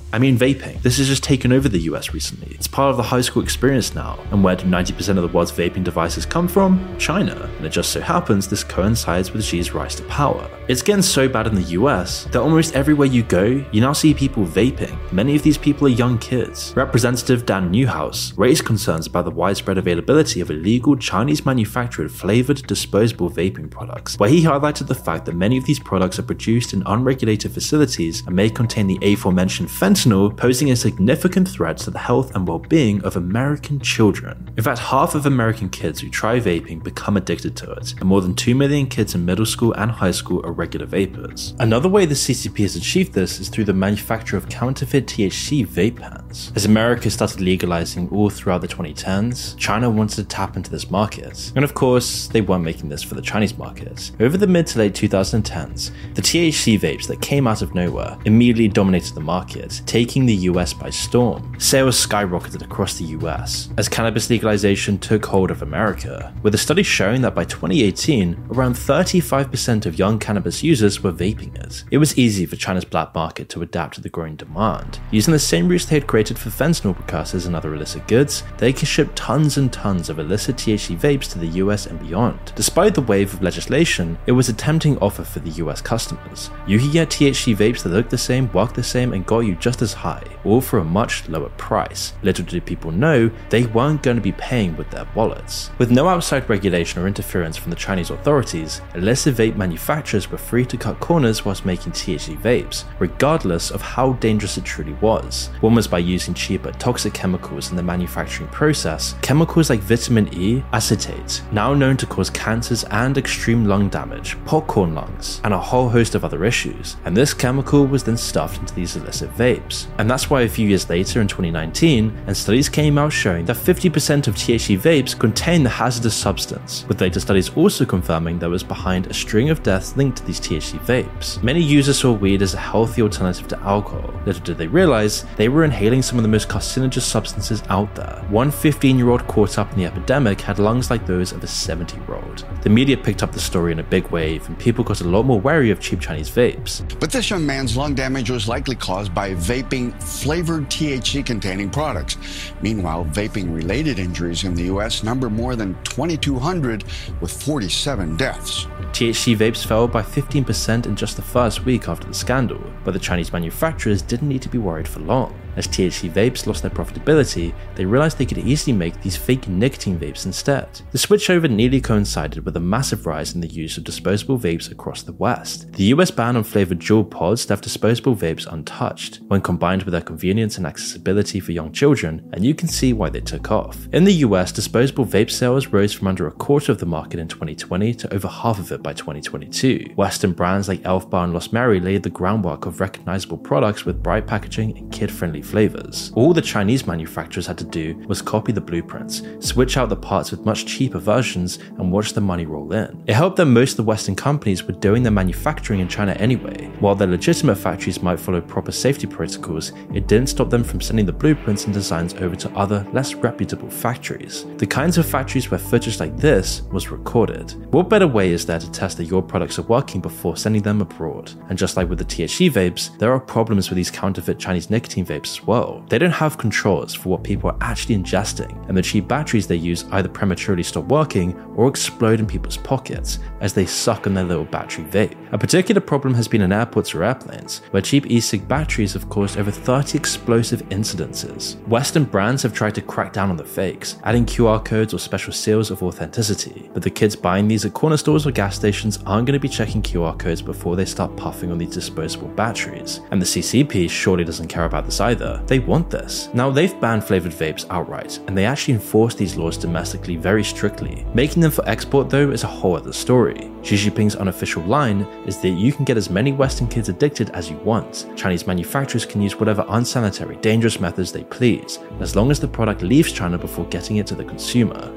I mean vaping. This has just taken over the U S recently. It's part of the high school experience now. And where do ninety percent of the world's vaping devices come from? China. And it just so happens this coincides with Xi's rise to power. It's getting so bad in the U S that almost everywhere you go, you now see people vaping. Many of these people are young kids. Representative Dan Newhouse raised concerns about the widespread availability of illegal Chinese manufactured flavored disposable vaping products, where he highlighted the fact that many of these products are produced in unregulated facilities and may contain the aforementioned fentanyl, posing a significant threat to the health and well-being of American children. In fact, half of American kids who try vaping become addicted to it, and more than two million kids in middle school and high school are regular vapors. Another way the C C P has achieved this is through the manufacture of counterfeit T H C vape pens. As America started legalizing all throughout the twenty tens, China wanted to tap into this market. And of course, they weren't making this for the Chinese market. Over the mid to late twenty tens, the T H C vapes that came out of nowhere immediately dominated the market, taking the U S by storm. Sales skyrocketed across the U S as cannabis legalization took hold of America, with a study showing that by twenty eighteen, around thirty-five percent of young cannabis users were vaping it. It was easy for China's black market to adapt to the growing demand. Using the same routes they had created for fentanyl precursors and other illicit goods, they could ship tons and tons of illicit T H C vapes to the U S and beyond. Despite the wave of legislation, it was a tempting offer for the U S customers. You could get T H C vapes that look the same, work the same, and got you just as high, all for a much lower price. Little did people know, they weren't going to be paying with their wallets. With no outside regulation or interference from the Chinese authorities, illicit vape manufacturers were free to cut corners whilst making T H C vapes, regardless of how dangerous it truly was. One was by using cheap but toxic chemicals in the manufacturing process, chemicals like vitamin E acetate, now known to cause cancers and extreme lung damage, popcorn lungs, and a whole host of other issues. And this chemical was then stuffed into these illicit vapes. And that's why a few years later in twenty nineteen, and studies came out showing that fifty percent of T H C vapes contain the hazardous substance, with later studies also confirming that was behind a string of deaths linked to these T H C vapes. Many users saw weed as a healthy alternative to alcohol. Little did they realize, they were inhaling some of the most carcinogenous substances out there. One fifteen-year-old caught up in the epidemic had lungs like those of a seventy-year-old. The media picked up the story in a big wave, and people got a lot more wary of cheap Chinese vapes. But this young man's lung damage was likely caused by vaping flavored T H C-containing products. Meanwhile, vaping-related injuries in the U S number more than twenty-two hundred, with forty-seven deaths. T H C vapes fell by fifteen percent in just the first week after the scandal, but the Chinese manufacturers didn't need to be worried for long. As T H C vapes lost their profitability, they realized they could easily make these fake nicotine vapes instead. The switchover nearly coincided with a massive rise in the use of disposable vapes across the West. The U S ban on flavored Juul pods left disposable vapes untouched, when combined with their convenience and accessibility for young children, and you can see why they took off. In the U S, disposable vape sales rose from under a quarter of the market in twenty twenty to over half of it by twenty twenty-two. Western brands like Elf Bar and Lost Mary laid the groundwork of recognizable products with bright packaging and kid-friendly flavors. All the Chinese manufacturers had to do was copy the blueprints, switch out the parts with much cheaper versions, and watch the money roll in. It helped that most of the Western companies were doing their manufacturing in China anyway. While their legitimate factories might follow proper safety protocols, it didn't stop them from sending the blueprints and designs over to other, less reputable factories. The kinds of factories where footage like this was recorded. What better way is there to test that your products are working before sending them abroad? And just like with the T H C vapes, there are problems with these counterfeit Chinese nicotine vapes as well. They don't have controls for what people are actually ingesting, and the cheap batteries they use either prematurely stop working or explode in people's pockets as they suck on their little battery vape. A particular problem has been in airports or airplanes, where cheap e-cig batteries have caused over thirty explosive incidences. Western brands have tried to crack down on the fakes, adding Q R codes or special seals of authenticity, but the kids buying these at corner stores or gas stations aren't going to be checking Q R codes before they start puffing on these disposable batteries. And the C C P surely doesn't care about this either. They want this. Now, they've banned flavored vapes outright, and they actually enforce these laws domestically very strictly. Making them for export though is a whole other story. Xi Jinping's unofficial line is that you can get as many Western kids addicted as you want. Chinese manufacturers can use whatever unsanitary, dangerous methods they please, as long as the product leaves China before getting it to the consumer.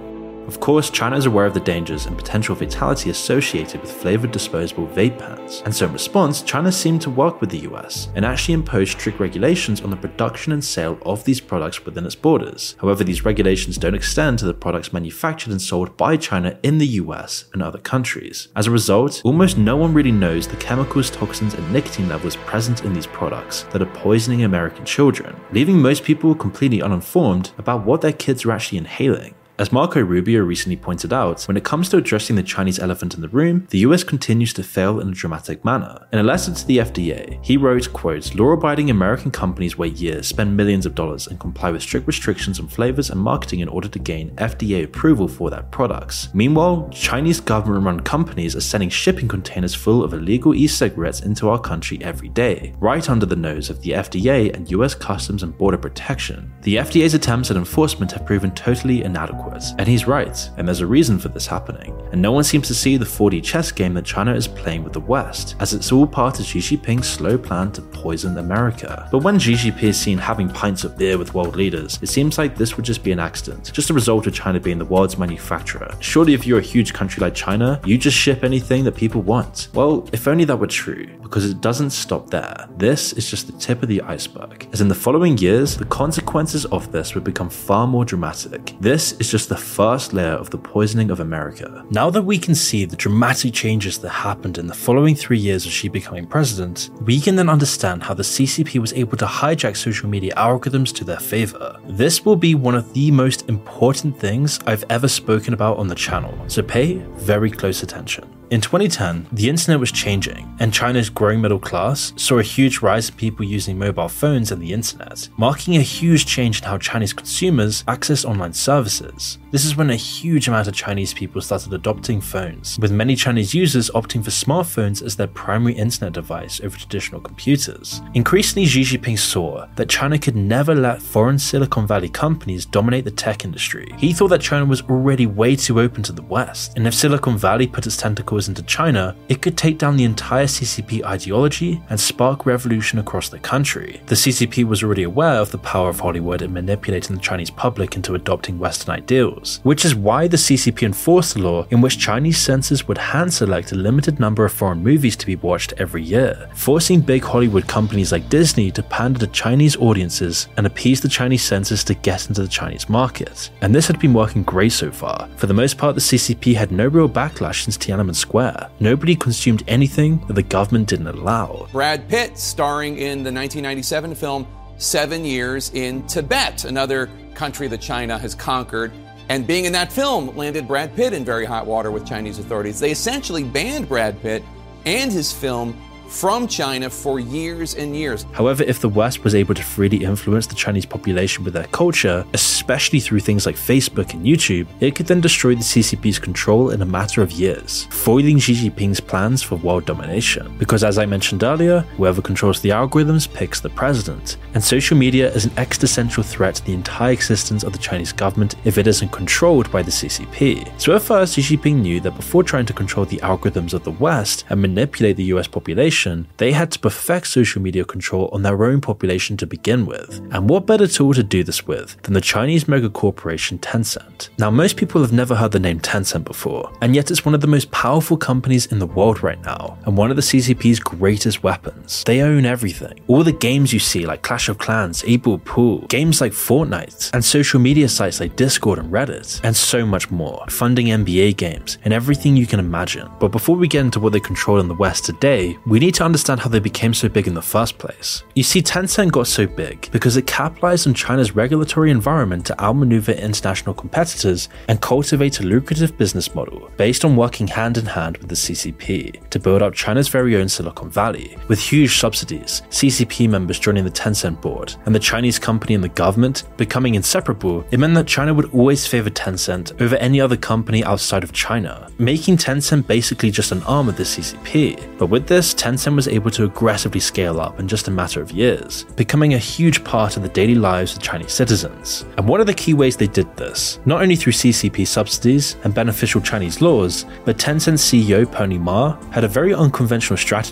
Of course, China is aware of the dangers and potential fatality associated with flavored disposable vape pens, and so in response, China seemed to work with the U S and actually impose strict regulations on the production and sale of these products within its borders. However, these regulations don't extend to the products manufactured and sold by China in the U S and other countries. As a result, almost no one really knows the chemicals, toxins, and nicotine levels present in these products that are poisoning American children, leaving most people completely uninformed about what their kids are actually inhaling. As Marco Rubio recently pointed out, when it comes to addressing the Chinese elephant in the room, the U S continues to fail in a dramatic manner. In a letter to the F D A, he wrote, quote, "Law-abiding American companies wait years, spend millions of dollars, and comply with strict restrictions on flavors and marketing in order to gain F D A approval for their products. Meanwhile, Chinese government-run companies are sending shipping containers full of illegal e-cigarettes into our country every day, right under the nose of the F D A and U S Customs and Border Protection. The F D A's attempts at enforcement have proven totally inadequate." And he's right, and there's a reason for this happening. And no one seems to see the four D chess game that China is playing with the West, as it's all part of Xi Jinping's slow plan to poison America. But when Xi Jinping is seen having pints of beer with world leaders, it seems like this would just be an accident, just a result of China being the world's manufacturer. Surely if you're a huge country like China, you just ship anything that people want. Well, if only that were true, because it doesn't stop there. This is just the tip of the iceberg, as in the following years, the consequences of this would become far more dramatic. This is just the first layer of the poisoning of America. Now that we can see the dramatic changes that happened in the following three years of Xi becoming president, we can then understand how the C C P was able to hijack social media algorithms to their favor. This will be one of the most important things I've ever spoken about on the channel, so pay very close attention. In twenty ten, the internet was changing, and China's growing middle class saw a huge rise in people using mobile phones and the internet, marking a huge change in how Chinese consumers access online services. This is when a huge amount of Chinese people started adopting phones, with many Chinese users opting for smartphones as their primary internet device over traditional computers. Increasingly, Xi Jinping saw that China could never let foreign Silicon Valley companies dominate the tech industry. He thought that China was already way too open to the West, and if Silicon Valley put its tentacles into China, it could take down the entire C C P ideology and spark revolution across the country. The C C P was already aware of the power of Hollywood in manipulating the Chinese public into adopting Western ideals, which is why the C C P enforced a law in which Chinese censors would hand select a limited number of foreign movies to be watched every year, forcing big Hollywood companies like Disney to pander to Chinese audiences and appease the Chinese censors to get into the Chinese market. And this had been working great so far. For the most part, the C C P had no real backlash since Tiananmen Square. Nobody consumed anything that the government didn't allow. Brad Pitt starring in the nineteen ninety-seven film Seven Years in Tibet, another country that China has conquered. And being in that film landed Brad Pitt in very hot water with Chinese authorities. They essentially banned Brad Pitt and his film from China for years and years. However, if the West was able to freely influence the Chinese population with their culture, especially through things like Facebook and YouTube, it could then destroy the C C P's control in a matter of years, foiling Xi Jinping's plans for world domination. Because as I mentioned earlier, whoever controls the algorithms picks the president, and social media is an existential threat to the entire existence of the Chinese government if it isn't controlled by the C C P. So at first, Xi Jinping knew that before trying to control the algorithms of the West and manipulate the U S population, they had to perfect social media control on their own population to begin with. And what better tool to do this with than the Chinese mega corporation Tencent? Now, most people have never heard the name Tencent before, and yet it's one of the most powerful companies in the world right now, and one of the C C P's greatest weapons. They own everything. All the games you see like Clash of Clans, April Pool, games like Fortnite, and social media sites like Discord and Reddit, and so much more, funding N B A games, and everything you can imagine. But before we get into what they control in the West today, we need to understand how they became so big in the first place. You see, Tencent got so big because it capitalized on China's regulatory environment to outmaneuver international competitors and cultivate a lucrative business model based on working hand in hand with the C C P to build up China's very own Silicon Valley, with huge subsidies, C C P members joining the Tencent board, and the Chinese company and the government becoming inseparable. It meant that China would always favor Tencent over any other company outside of China, making Tencent basically just an arm of the C C P. But with this, Tencent was able to aggressively scale up in just a matter of years, becoming a huge part of the daily lives of Chinese citizens. And one of the key ways they did this, not only through C C P subsidies and beneficial Chinese laws, but Tencent C E O Pony Ma had a very unconventional strategy,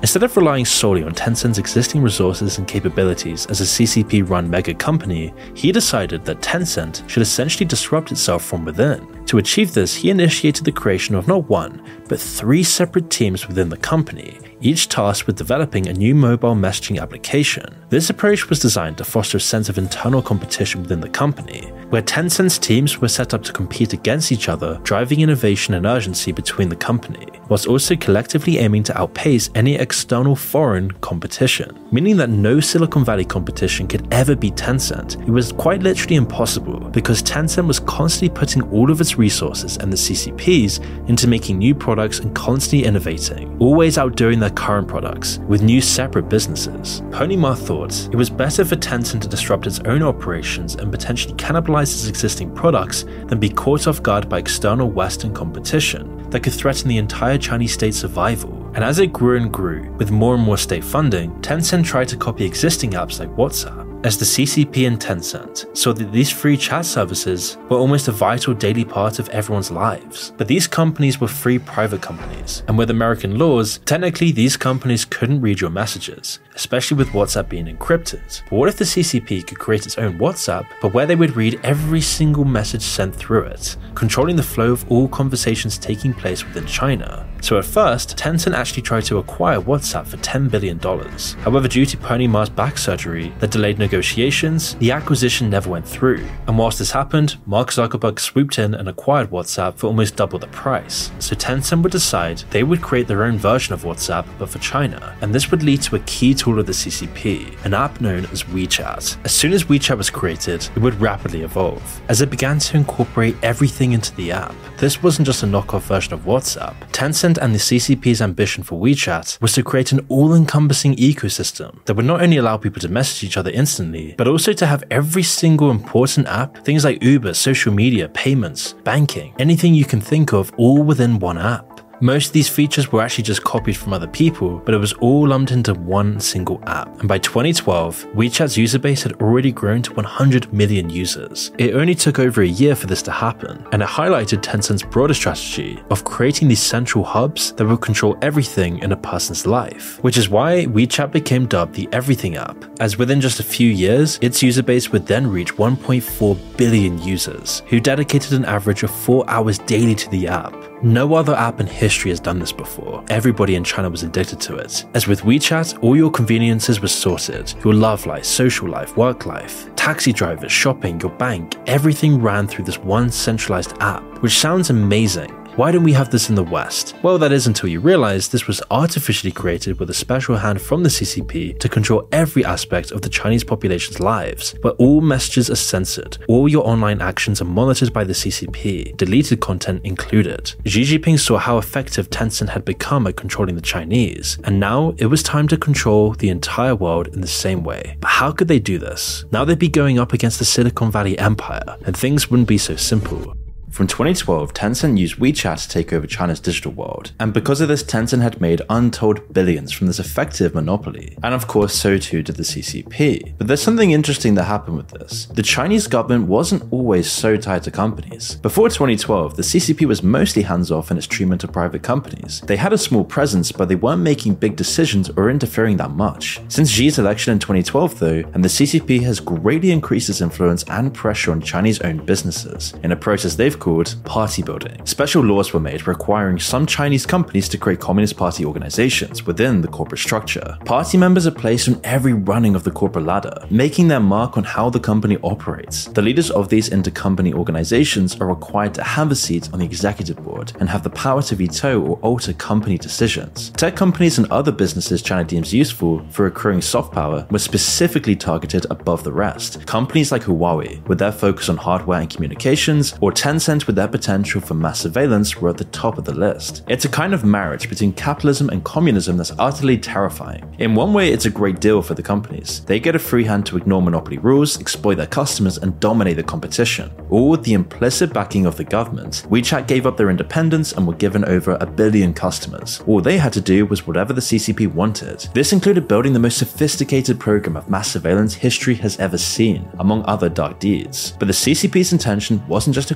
Instead of relying solely on Tencent's existing resources and capabilities as a C C P-run mega company, he decided that Tencent should essentially disrupt itself from within. To achieve this, he initiated the creation of not one, but three separate teams within the company, each tasked with developing a new mobile messaging application. This approach was designed to foster a sense of internal competition within the company, where Tencent's teams were set up to compete against each other, driving innovation and urgency between the company, whilst also collectively aiming to outpace any external foreign competition, meaning that no Silicon Valley competition could ever beat Tencent. It was quite literally impossible, because Tencent was constantly putting all of its resources and the C C Ps into making new products and constantly innovating, always outdoing their current products with new separate businesses. Pony Ma thought it was better for Tencent to disrupt its own operations and potentially cannibalize its existing products than be caught off guard by external Western competition that could threaten the entire Chinese state's survival. And as it grew and grew, with more and more state funding, Tencent tried to copy existing apps like WhatsApp, as the C C P and Tencent saw that these free chat services were almost a vital daily part of everyone's lives. But these companies were free private companies, and with American laws, technically these companies couldn't read your messages, especially with WhatsApp being encrypted. But what if the C C P could create its own WhatsApp, but where they would read every single message sent through it, controlling the flow of all conversations taking place within China? So at first, Tencent actually tried to acquire WhatsApp for ten billion dollars. However, due to Pony Ma's back surgery that delayed negotiations, the acquisition never went through. And whilst this happened, Mark Zuckerberg swooped in and acquired WhatsApp for almost double the price. So Tencent would decide they would create their own version of WhatsApp, but for China. And this would lead to a key tool of the C C P, an app known as WeChat. As soon as WeChat was created, it would rapidly evolve, as it began to incorporate everything into the app. This wasn't just a knockoff version of WhatsApp. Tencent and the C C P's ambition for WeChat was to create an all-encompassing ecosystem that would not only allow people to message each other instantly, but also to have every single important app, things like Uber, social media, payments, banking, anything you can think of, all within one app. Most of these features were actually just copied from other people, but it was all lumped into one single app. And by twenty twelve, WeChat's user base had already grown to one hundred million users. It only took over a year for this to happen, and it highlighted Tencent's broader strategy of creating these central hubs that would control everything in a person's life. Which is why WeChat became dubbed the Everything app, as within just a few years, its user base would then reach one point four billion users, who dedicated an average of four hours daily to the app. No other app in history has done this before. Everybody in China was addicted to it. As with WeChat, all your conveniences were sorted. Your love life, social life, work life, taxi drivers, shopping, your bank, everything ran through this one centralized app, which sounds amazing. Why don't we have this in the West? Well, that is until you realize this was artificially created with a special hand from the C C P to control every aspect of the Chinese population's lives, where all messages are censored, all your online actions are monitored by the C C P, deleted content included. Xi Jinping saw how effective Tencent had become at controlling the Chinese, and now it was time to control the entire world in the same way. But how could they do this? Now they'd be going up against the Silicon Valley empire, and things wouldn't be so simple. From twenty twelve, Tencent used WeChat to take over China's digital world, and because of this, Tencent had made untold billions from this effective monopoly. And of course, so too did the C C P. But there's something interesting that happened with this. The Chinese government wasn't always so tied to companies. Before twenty twelve, the C C P was mostly hands-off in its treatment of private companies. They had a small presence, but they weren't making big decisions or interfering that much. Since Xi's election in twenty twelve though, and the C C P has greatly increased its influence and pressure on Chinese-owned businesses, in a process they've called party building. Special laws were made requiring some Chinese companies to create Communist Party organizations within the corporate structure. Party members are placed on every running of the corporate ladder, making their mark on how the company operates. The leaders of these intercompany organizations are required to have a seat on the executive board and have the power to veto or alter company decisions. Tech companies and other businesses China deems useful for accruing soft power were specifically targeted above the rest. Companies like Huawei, with their focus on hardware and communications, or Tencent with their potential for mass surveillance, were at the top of the list. It's a kind of marriage between capitalism and communism that's utterly terrifying. In one way, it's a great deal for the companies. They get a free hand to ignore monopoly rules, exploit their customers, and dominate the competition, all with the implicit backing of the government. WeChat gave up their independence and were given over a billion customers. All they had to do was whatever the C C P wanted. This included building the most sophisticated program of mass surveillance history has ever seen, among other dark deeds. But the C C P's intention wasn't just to control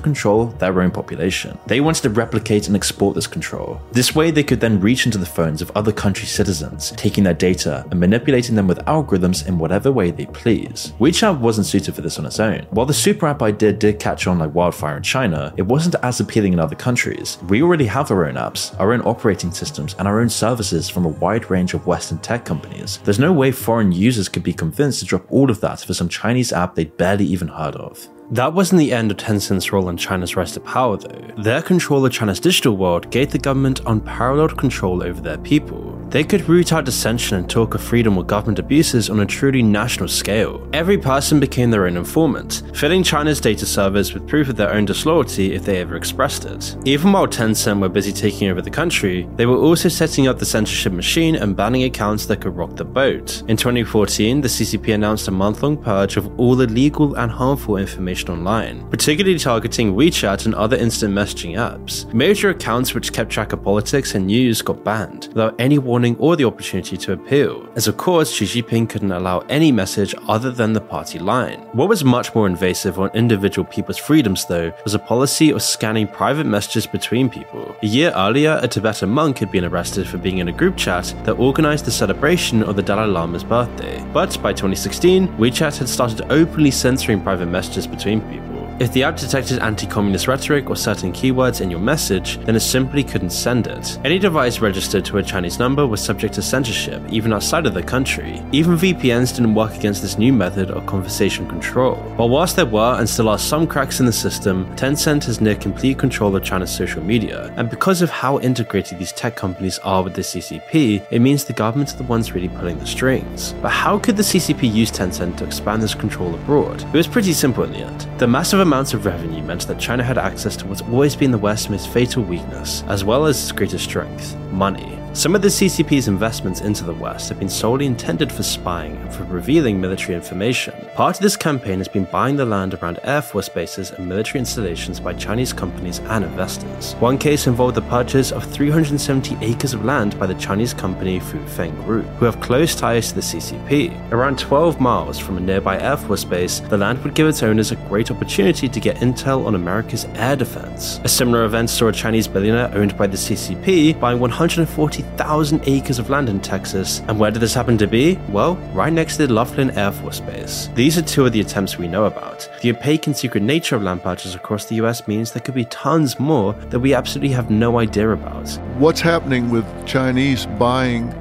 their own population. They wanted to replicate and export this control. This way they could then reach into the phones of other countries' citizens, taking their data and manipulating them with algorithms in whatever way they please. WeChat wasn't suited for this on its own. While the super app idea did catch on like wildfire in China, it wasn't as appealing in other countries. We already have our own apps, our own operating systems, and our own services from a wide range of Western tech companies. There's no way foreign users could be convinced to drop all of that for some Chinese app they'd barely even heard of. That wasn't the end of Tencent's role in China's rise to power though. Their control of China's digital world gave the government unparalleled control over their people. They could root out dissension and talk of freedom or government abuses on a truly national scale. Every person became their own informant, filling China's data servers with proof of their own disloyalty if they ever expressed it. Even while Tencent were busy taking over the country, they were also setting up the censorship machine and banning accounts that could rock the boat. In twenty fourteen, the C C P announced a month-long purge of all illegal and harmful information online, particularly targeting WeChat and other instant messaging apps. Major accounts which kept track of politics and news got banned, without any warning or the opportunity to appeal, as of course Xi Jinping couldn't allow any message other than the party line. What was much more invasive on individual people's freedoms though was a policy of scanning private messages between people. A year earlier, a Tibetan monk had been arrested for being in a group chat that organized the celebration of the Dalai Lama's birthday. But by twenty sixteen, WeChat had started openly censoring private messages between people. If the app detected anti-communist rhetoric or certain keywords in your message, then it simply couldn't send it. Any device registered to a Chinese number was subject to censorship, even outside of the country. Even V P Ns didn't work against this new method of conversation control. But whilst there were and still are some cracks in the system, Tencent has near complete control of China's social media, and because of how integrated these tech companies are with the C C P, it means the government are the ones really pulling the strings. But how could the C C P use Tencent to expand this control abroad? It was pretty simple in the end. The massive amounts of revenue meant that China had access to what's always been the West's most fatal weakness, as well as its greatest strength: money. Some of the C C P's investments into the West have been solely intended for spying and for revealing military information. Part of this campaign has been buying the land around Air Force bases and military installations by Chinese companies and investors. One case involved the purchase of three hundred seventy acres of land by the Chinese company Fufeng Group, who have close ties to the C C P. Around twelve miles from a nearby Air Force base, the land would give its owners a great opportunity to get intel on America's air defense. A similar event saw a Chinese billionaire owned by the C C P buying one hundred forty thousand acres of land in Texas. And where did this happen to be? Well, right next to the Laughlin Air Force Base. These are two of the attempts we know about. The opaque and secret nature of land purchases across the U S means there could be tons more that we absolutely have no idea about. What's happening with Chinese buying,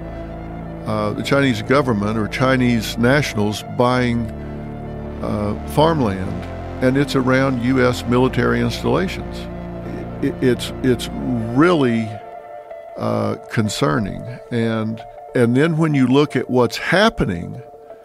uh, the Chinese government or Chinese nationals buying uh, farmland, and it's around U S military installations. It, it's, it's really Uh, concerning. And and then when you look at what's happening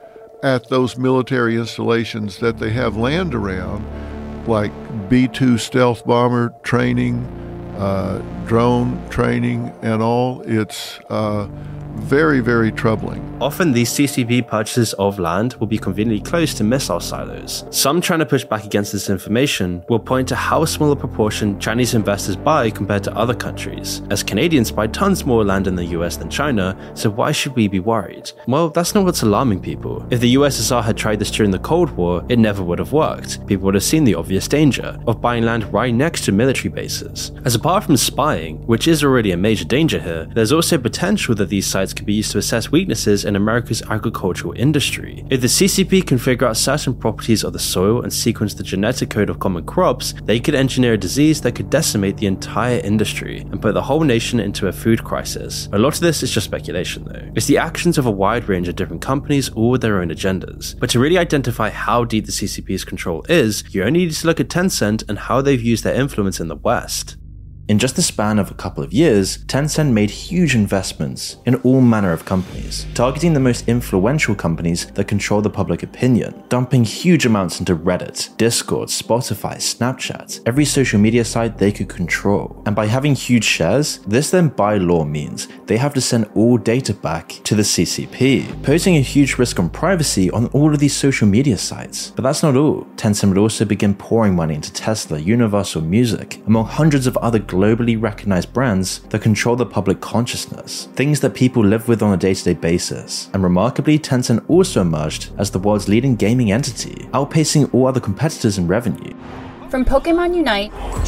at those military installations that they have land around, like B two stealth bomber training, uh, drone training, and all, it's uh, very, very troubling. Often these C C P purchases of land will be conveniently close to missile silos. Some trying to push back against this information will point to how small a proportion Chinese investors buy compared to other countries, as Canadians buy tons more land in the U S than China, so why should we be worried? Well, that's not what's alarming people. If the U S S R had tried this during the Cold War, it never would have worked. People would have seen the obvious danger of buying land right next to military bases. As apart from spying, which is already a major danger here, there's also potential that these sites can be used to assess weaknesses in America's agricultural industry. If the C C P can figure out certain properties of the soil and sequence the genetic code of common crops, they could engineer a disease that could decimate the entire industry and put the whole nation into a food crisis. A lot of this is just speculation though. It's the actions of a wide range of different companies, all with their own agendas. But to really identify how deep the C C P's control is, you only need to look at Tencent and how they've used their influence in the West. In just the span of a couple of years, Tencent made huge investments in all manner of companies, targeting the most influential companies that control the public opinion, dumping huge amounts into Reddit, Discord, Spotify, Snapchat, every social media site they could control. And by having huge shares, this then by law means they have to send all data back to the C C P, posing a huge risk on privacy on all of these social media sites. But that's not all. Tencent would also begin pouring money into Tesla, Universal Music, among hundreds of other globally recognized brands that control the public consciousness, things that people live with on a day-to-day basis. And remarkably, Tencent also emerged as the world's leading gaming entity, outpacing all other competitors in revenue. From Pokemon Unite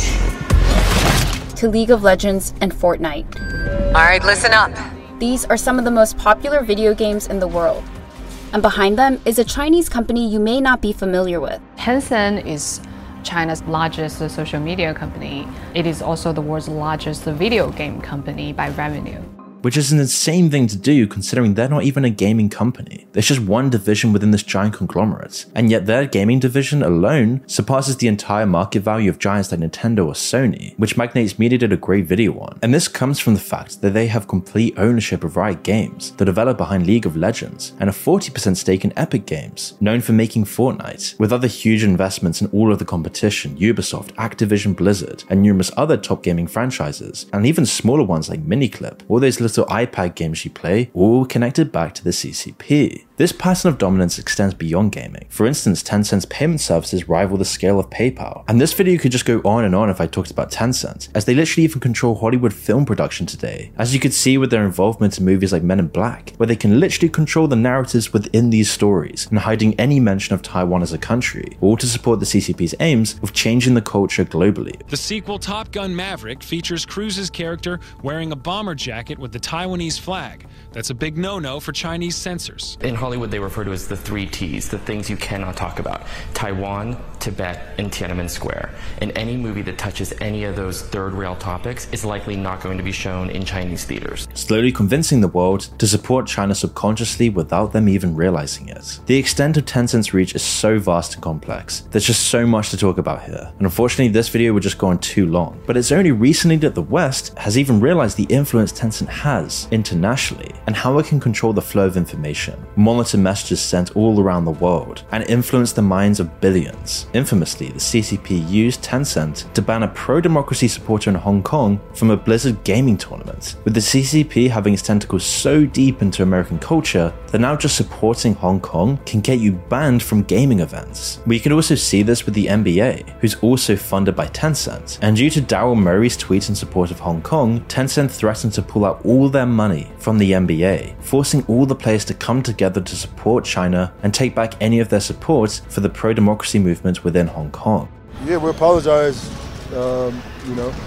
to League of Legends and Fortnite. All right, listen up. These are some of the most popular video games in the world. And behind them is a Chinese company you may not be familiar with. Tencent is China's largest social media company. It is also the world's largest video game company by revenue. Which is an insane thing to do considering they're not even a gaming company. There's just one division within this giant conglomerate, and yet their gaming division alone surpasses the entire market value of giants like Nintendo or Sony, which Magnates Media did a great video on. And this comes from the fact that they have complete ownership of Riot Games, the developer behind League of Legends, and a forty percent stake in Epic Games, known for making Fortnite, with other huge investments in all of the competition, Ubisoft, Activision Blizzard, and numerous other top gaming franchises, and even smaller ones like Miniclip, all those little iPad games you play, all connected back to the C C P. This pattern of dominance extends beyond gaming. For instance, Tencent's payment services rival the scale of PayPal. And this video could just go on and on if I talked about Tencent, as they literally even control Hollywood film production today, as you could see with their involvement in movies like Men in Black, where they can literally control the narratives within these stories and hiding any mention of Taiwan as a country, all to support the C C P's aims of changing the culture globally. The sequel Top Gun Maverick features Cruise's character wearing a bomber jacket with the Taiwanese flag. That's a big no-no for Chinese censors. In Hollywood, they refer to as the three T's, the things you cannot talk about: Taiwan, Tibet, and Tiananmen Square. And any movie that touches any of those third-rail topics is likely not going to be shown in Chinese theaters. Slowly convincing the world to support China subconsciously without them even realizing it. The extent of Tencent's reach is so vast and complex. There's just so much to talk about here. And unfortunately, this video would just go on too long. But it's only recently that the West has even realized the influence Tencent has internationally, and how it can control the flow of information, monitor messages sent all around the world, and influence the minds of billions. Infamously, the C C P used Tencent to ban a pro-democracy supporter in Hong Kong from a Blizzard gaming tournament. With the C C P having its tentacles so deep into American culture, that now just supporting Hong Kong can get you banned from gaming events. We can also see this with the N B A, who's also funded by Tencent, and due to Daryl Morey's tweet in support of Hong Kong, Tencent threatened to pull out all their money from the N B A, forcing all the players to come together to support China and take back any of their support for the pro-democracy movement within Hong Kong. Yeah, we apologize. Um, you know,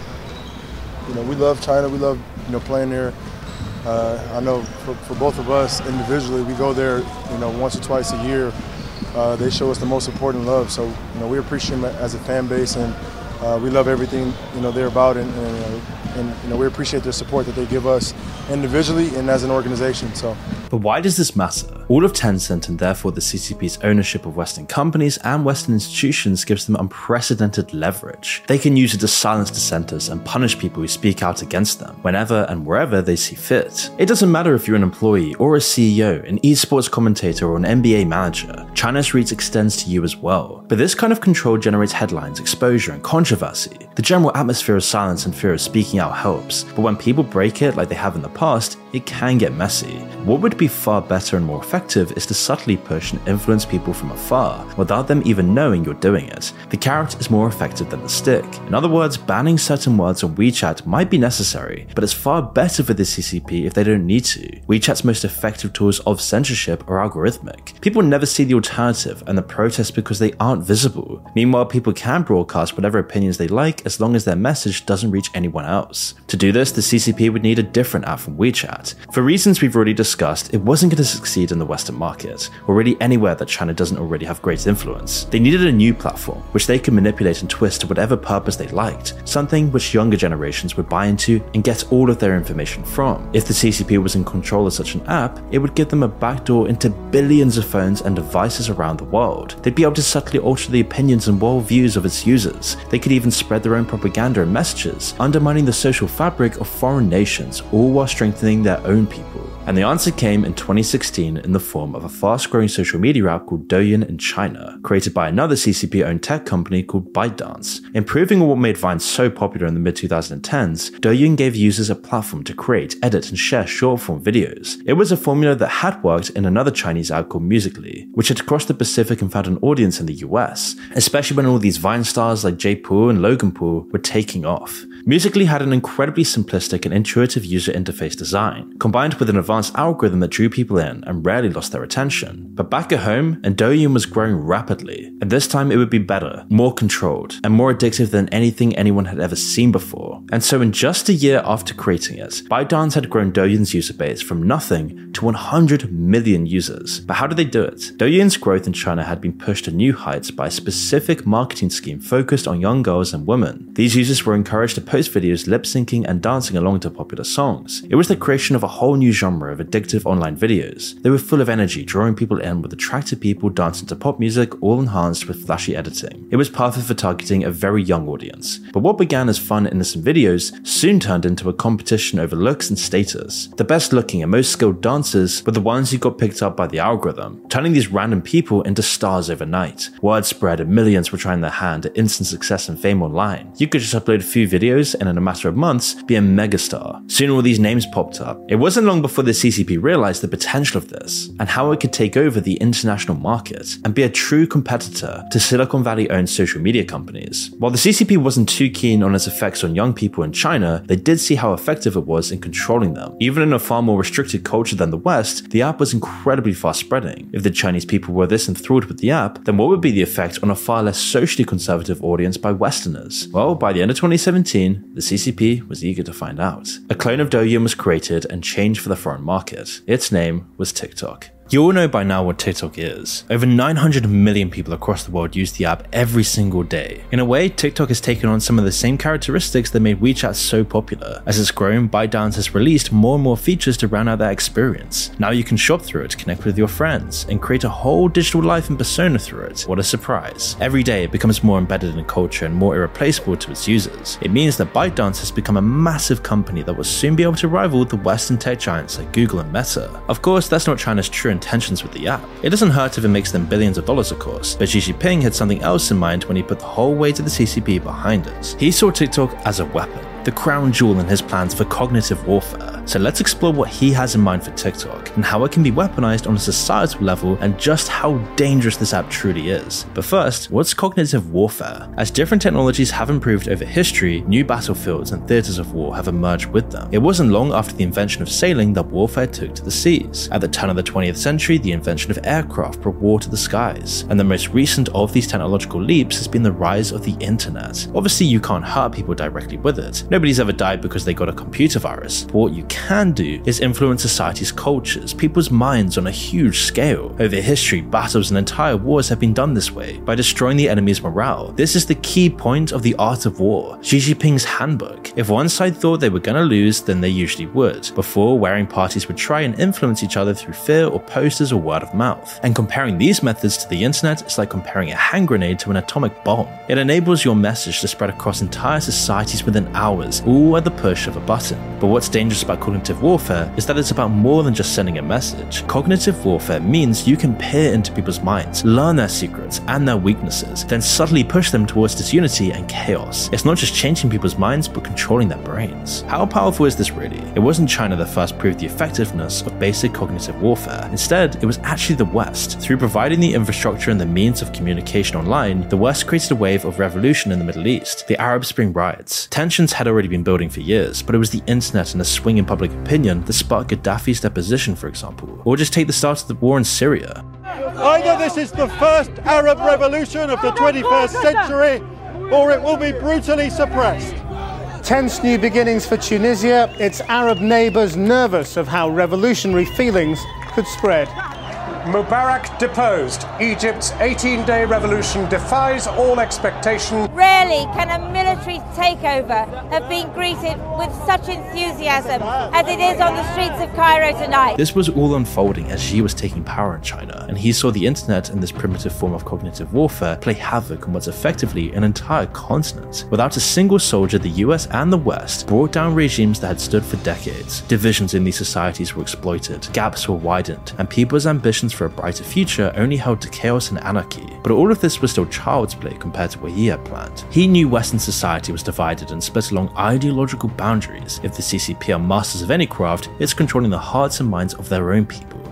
you know, we love China. We love, you know, playing there. Uh, I know for, for both of us individually, we go there, you know, once or twice a year. Uh, they show us the most important love. So, you know, we appreciate them as a fan base, and uh, we love everything, you know, they're about, and, and, uh, and you know, we appreciate their support that they give us individually and as an organization. So. But why does this matter? All of Tencent and therefore the C C P's ownership of Western companies and Western institutions gives them unprecedented leverage. They can use it to silence dissenters and punish people who speak out against them, whenever and wherever they see fit. It doesn't matter if you're an employee or a C E O, an esports commentator or an N B A manager, China's reach extends to you as well. But this kind of control generates headlines, exposure and controversy. The general atmosphere of silence and fear of speaking out helps, but when people break it like they have in the past, it can get messy. What would be far better and more effective is to subtly push and influence people from afar, without them even knowing you're doing it. The carrot is more effective than the stick. In other words, banning certain words on WeChat might be necessary, but it's far better for the C C P if they don't need to. WeChat's most effective tools of censorship are algorithmic. People never see the alternative and the protest because they aren't visible. Meanwhile, people can broadcast whatever opinions they like as long as their message doesn't reach anyone else. To do this, the C C P would need a different app from WeChat. For reasons we've already discussed, it wasn't going to succeed in the Western market, or really anywhere that China doesn't already have great influence. They needed a new platform, which they could manipulate and twist to whatever purpose they liked, something which younger generations would buy into and get all of their information from. If the C C P was in control of such an app, it would give them a backdoor into billions of phones and devices around the world. They'd be able to subtly alter the opinions and worldviews of its users. They could even spread their own propaganda and messages, undermining the social fabric of foreign nations, all while strengthening their own people. And the answer came in twenty sixteen in the form of a fast-growing social media app called Douyin in China, created by another C C P-owned tech company called ByteDance. Improving on what made Vine so popular in the mid twenty tens, Douyin gave users a platform to create, edit, and share short-form videos. It was a formula that had worked in another Chinese app called Musical.ly, which had crossed the Pacific and found an audience in the U S, especially when all these Vine stars like Jay Paul and Logan Paul were taking off. Musical.ly had an incredibly simplistic and intuitive user interface design, combined with an advanced algorithm that drew people in and rarely lost their attention. But back at home, and Douyin was growing rapidly, and this time it would be better, more controlled, and more addictive than anything anyone had ever seen before. And so in just a year after creating it, ByteDance had grown Douyin's user base from nothing to one hundred million users. But how did they do it? Douyin's growth in China had been pushed to new heights by a specific marketing scheme focused on young girls and women. These users were encouraged to post videos lip-syncing and dancing along to popular songs. It was the creation of a whole new genre of addictive online videos. They were full of energy, drawing people in with attractive people dancing to pop music, all enhanced with flashy editing. It was perfect for targeting a very young audience. But what began as fun, innocent videos soon turned into a competition over looks and status. The best looking and most skilled dancers were the ones who got picked up by the algorithm, turning these random people into stars overnight. Word spread and millions were trying their hand at instant success and fame online. You could just upload a few videos and in a matter of months be a megastar. Soon all these names popped up. It wasn't long before the C C P realized the potential of this and how it could take over the international market and be a true competitor to Silicon Valley owned social media companies. While the C C P wasn't too keen on its effects on young people in China, they did see how effective it was in controlling them. Even in a far more restricted culture than the West, the app was incredibly fast spreading. If the Chinese people were this enthralled with the app, then what would be the effect on a far less socially conservative audience by Westerners? Well, by the end of twenty seventeen, the C C P was eager to find out. A clone of Douyin was created and changed for the foreign market. Its name was TikTok. You all know by now what TikTok is. Over nine hundred million people across the world use the app every single day. In a way, TikTok has taken on some of the same characteristics that made WeChat so popular. As it's grown, ByteDance has released more and more features to round out that experience. Now you can shop through it, connect with your friends, and create a whole digital life and persona through it. What a surprise. Every day it becomes more embedded in culture and more irreplaceable to its users. It means that ByteDance has become a massive company that will soon be able to rival the Western tech giants like Google and Meta. Of course, that's not China's true intentions with the app. It doesn't hurt if it makes them billions of dollars, of course, but Xi Jinping had something else in mind when he put the whole weight of the C C P behind it. He saw TikTok as a weapon, the crown jewel in his plans for cognitive warfare. So let's explore what he has in mind for TikTok and how it can be weaponized on a societal level and just how dangerous this app truly is. But first, what's cognitive warfare? As different technologies have improved over history, new battlefields and theaters of war have emerged with them. It wasn't long after the invention of sailing that warfare took to the seas. At the turn of the twentieth century, the invention of aircraft brought war to the skies. And the most recent of these technological leaps has been the rise of the internet. Obviously, you can't hurt people directly with it. Nobody's ever died because they got a computer virus. But what you can do is influence society's cultures, people's minds on a huge scale. Over history, battles and entire wars have been done this way, by destroying the enemy's morale. This is the key point of the art of war, Xi Jinping's handbook. If one side thought they were gonna lose, then they usually would. Before, warring parties would try and influence each other through fear or posters or word of mouth. And comparing these methods to the internet is like comparing a hand grenade to an atomic bomb. It enables your message to spread across entire societies within hours, all at the push of a button. But what's dangerous about cognitive warfare is that it's about more than just sending a message. Cognitive warfare means you can peer into people's minds, learn their secrets and their weaknesses, then subtly push them towards disunity and chaos. It's not just changing people's minds, but controlling their brains. How powerful is this really? It wasn't China that first proved the effectiveness of basic cognitive warfare. Instead, it was actually the West. Through providing the infrastructure and the means of communication online, the West created a wave of revolution in the Middle East, the Arab Spring riots. Tensions had already been building for years, but it was the internet and a swing in public opinion that sparked Gaddafi's deposition, for example. Or just take the start of the war in Syria. Either this is the first Arab revolution of the twenty-first century, or it will be brutally suppressed. Tense new beginnings for Tunisia, its Arab neighbours nervous of how revolutionary feelings could spread. Mubarak deposed. Egypt's eighteen-day revolution defies all expectation. Rarely can a military takeover have been greeted with such enthusiasm as it is on the streets of Cairo tonight. This was all unfolding as Xi was taking power in China, and he saw the internet and this primitive form of cognitive warfare play havoc on what's effectively an entire continent. Without a single soldier, the U S and the West brought down regimes that had stood for decades. Divisions in these societies were exploited, gaps were widened, and people's ambitions for a brighter future only held to chaos and anarchy. But all of this was still child's play compared to what he had planned. He knew Western society was divided and split along ideological boundaries. If the C C P are masters of any craft, it's controlling the hearts and minds of their own people.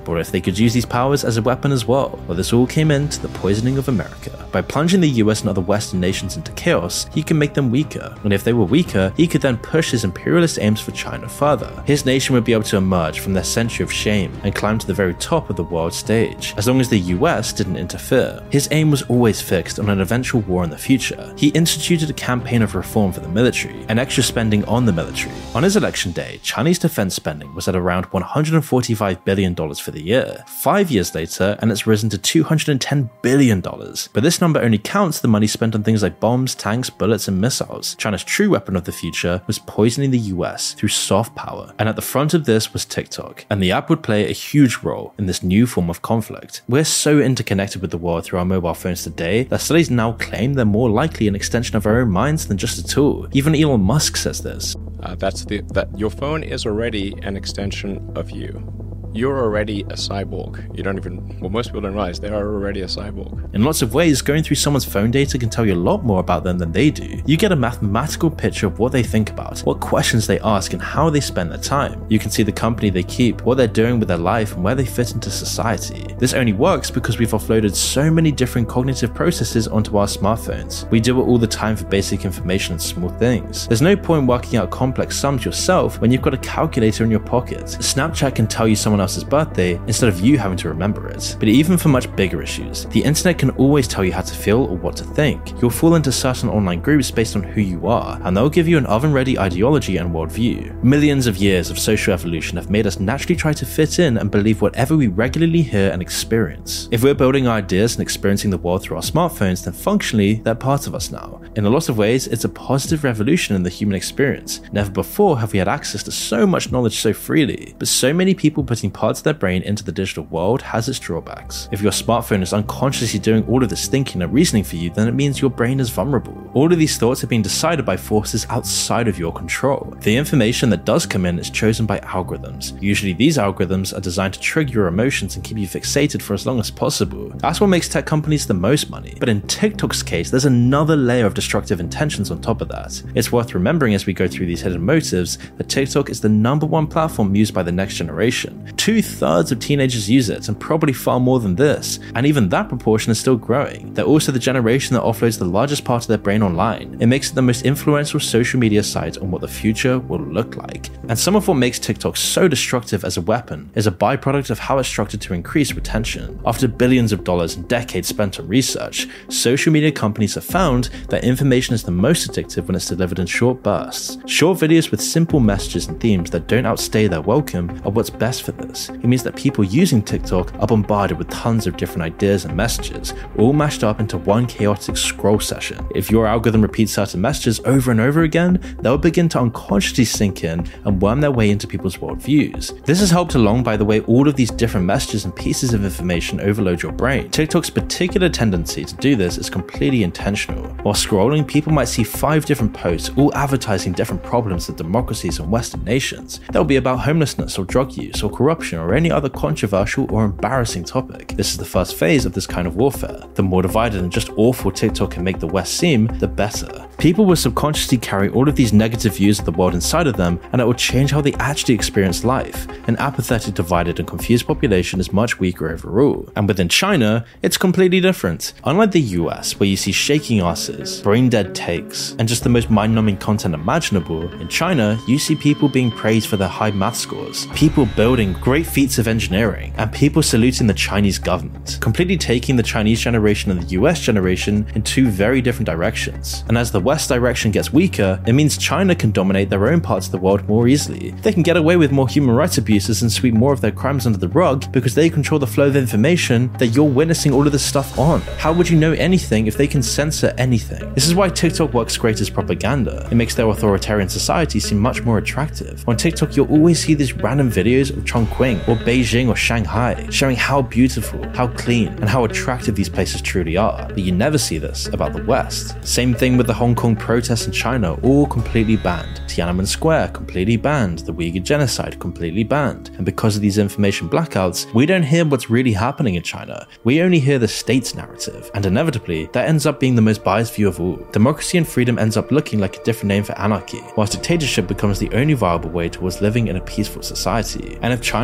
But what if they could use these powers as a weapon as well? Well, this all came into the poisoning of America. By plunging the U S and other Western nations into chaos, he can make them weaker, and if they were weaker, he could then push his imperialist aims for China further. His nation would be able to emerge from their century of shame and climb to the very top of the world stage, as long as the U S didn't interfere. His aim was always fixed on an eventual war in the future. He instituted a campaign of reform for the military and extra spending on the military. On his election day, Chinese defense spending was at around one hundred forty-five billion dollars for the year. Five years later, and it's risen to two hundred ten billion dollars. But this number only counts the money spent on things like bombs, tanks, bullets, and missiles. China's true weapon of the future was poisoning the U S through soft power. And at the front of this was TikTok, and the app would play a huge role in this new form of conflict. We're so interconnected with the world through our mobile phones today that studies now claim they're more likely an extension of our own minds than just a tool. Even Elon Musk says this. Uh, that's the that your phone is already an extension of you. You're already a cyborg. You don't even, well, most people don't realize they are already a cyborg. In lots of ways, going through someone's phone data can tell you a lot more about them than they do. You get a mathematical picture of what they think about, what questions they ask, and how they spend their time. You can see the company they keep, what they're doing with their life, and where they fit into society. This only works because we've offloaded so many different cognitive processes onto our smartphones. We do it all the time for basic information and small things. There's no point working out complex sums yourself when you've got a calculator in your pocket. Snapchat can tell you someone else's birthday instead of you having to remember it. But even for much bigger issues, the internet can always tell you how to feel or what to think. You'll fall into certain online groups based on who you are, and they'll give you an oven-ready ideology and worldview. Millions of years of social evolution have made us naturally try to fit in and believe whatever we regularly hear and experience. If we're building our ideas and experiencing the world through our smartphones, then functionally, they're part of us now. In a lot of ways, it's a positive revolution in the human experience. Never before have we had access to so much knowledge so freely, but so many people putting parts of their brain into the digital world has its drawbacks. If your smartphone is unconsciously doing all of this thinking and reasoning for you, then it means your brain is vulnerable. All of these thoughts are being decided by forces outside of your control. The information that does come in is chosen by algorithms. Usually these algorithms are designed to trigger your emotions and keep you fixated for as long as possible. That's what makes tech companies the most money. But in TikTok's case, there's another layer of destructive intentions on top of that. It's worth remembering as we go through these hidden motives that TikTok is the number one platform used by the next generation. Two-thirds of teenagers use it, and probably far more than this, and even that proportion is still growing. They're also the generation that offloads the largest part of their brain online. It makes it the most influential social media site on what the future will look like. And some of what makes TikTok so destructive as a weapon is a byproduct of how it's structured to increase retention. After billions of dollars and decades spent on research, social media companies have found that information is the most addictive when it's delivered in short bursts. Short videos with simple messages and themes that don't outstay their welcome are what's best for this. It means that people using TikTok are bombarded with tons of different ideas and messages, all mashed up into one chaotic scroll session. If your algorithm repeats certain messages over and over again, they'll begin to unconsciously sink in and worm their way into people's worldviews. This is helped along by the way all of these different messages and pieces of information overload your brain. TikTok's particular tendency to do this is completely intentional. While scrolling, people might see five different posts, all advertising different problems of democracies and Western nations. They'll be about homelessness or drug use or corruption or any other controversial or embarrassing topic. This is the first phase of this kind of warfare. The more divided and just awful TikTok can make the West seem, the better. People will subconsciously carry all of these negative views of the world inside of them, and it will change how they actually experience life. An apathetic, divided, and confused population is much weaker overall. And within China, it's completely different. Unlike the U S, where you see shaking asses, brain-dead takes, and just the most mind-numbing content imaginable, in China, you see people being praised for their high math scores, people building great feats of engineering, and people saluting the Chinese government, completely taking the Chinese generation and the U S generation in two very different directions. And as the West direction gets weaker, it means China can dominate their own parts of the world more easily. They can get away with more human rights abuses and sweep more of their crimes under the rug because they control the flow of information that you're witnessing all of this stuff on. How would you know anything if they can censor anything? This is why TikTok works great as propaganda. It makes their authoritarian society seem much more attractive. On TikTok, you'll always see these random videos of Chongqing or Beijing or Shanghai, showing how beautiful, how clean, and how attractive these places truly are. But you never see this about the West. Same thing with the Hong Kong protests in China, all completely banned. Tiananmen Square, completely banned. The Uyghur genocide, completely banned. And because of these information blackouts, we don't hear what's really happening in China. We only hear the state's narrative. And inevitably, that ends up being the most biased view of all. Democracy and freedom ends up looking like a different name for anarchy, whilst dictatorship becomes the only viable way towards living in a peaceful society. And if China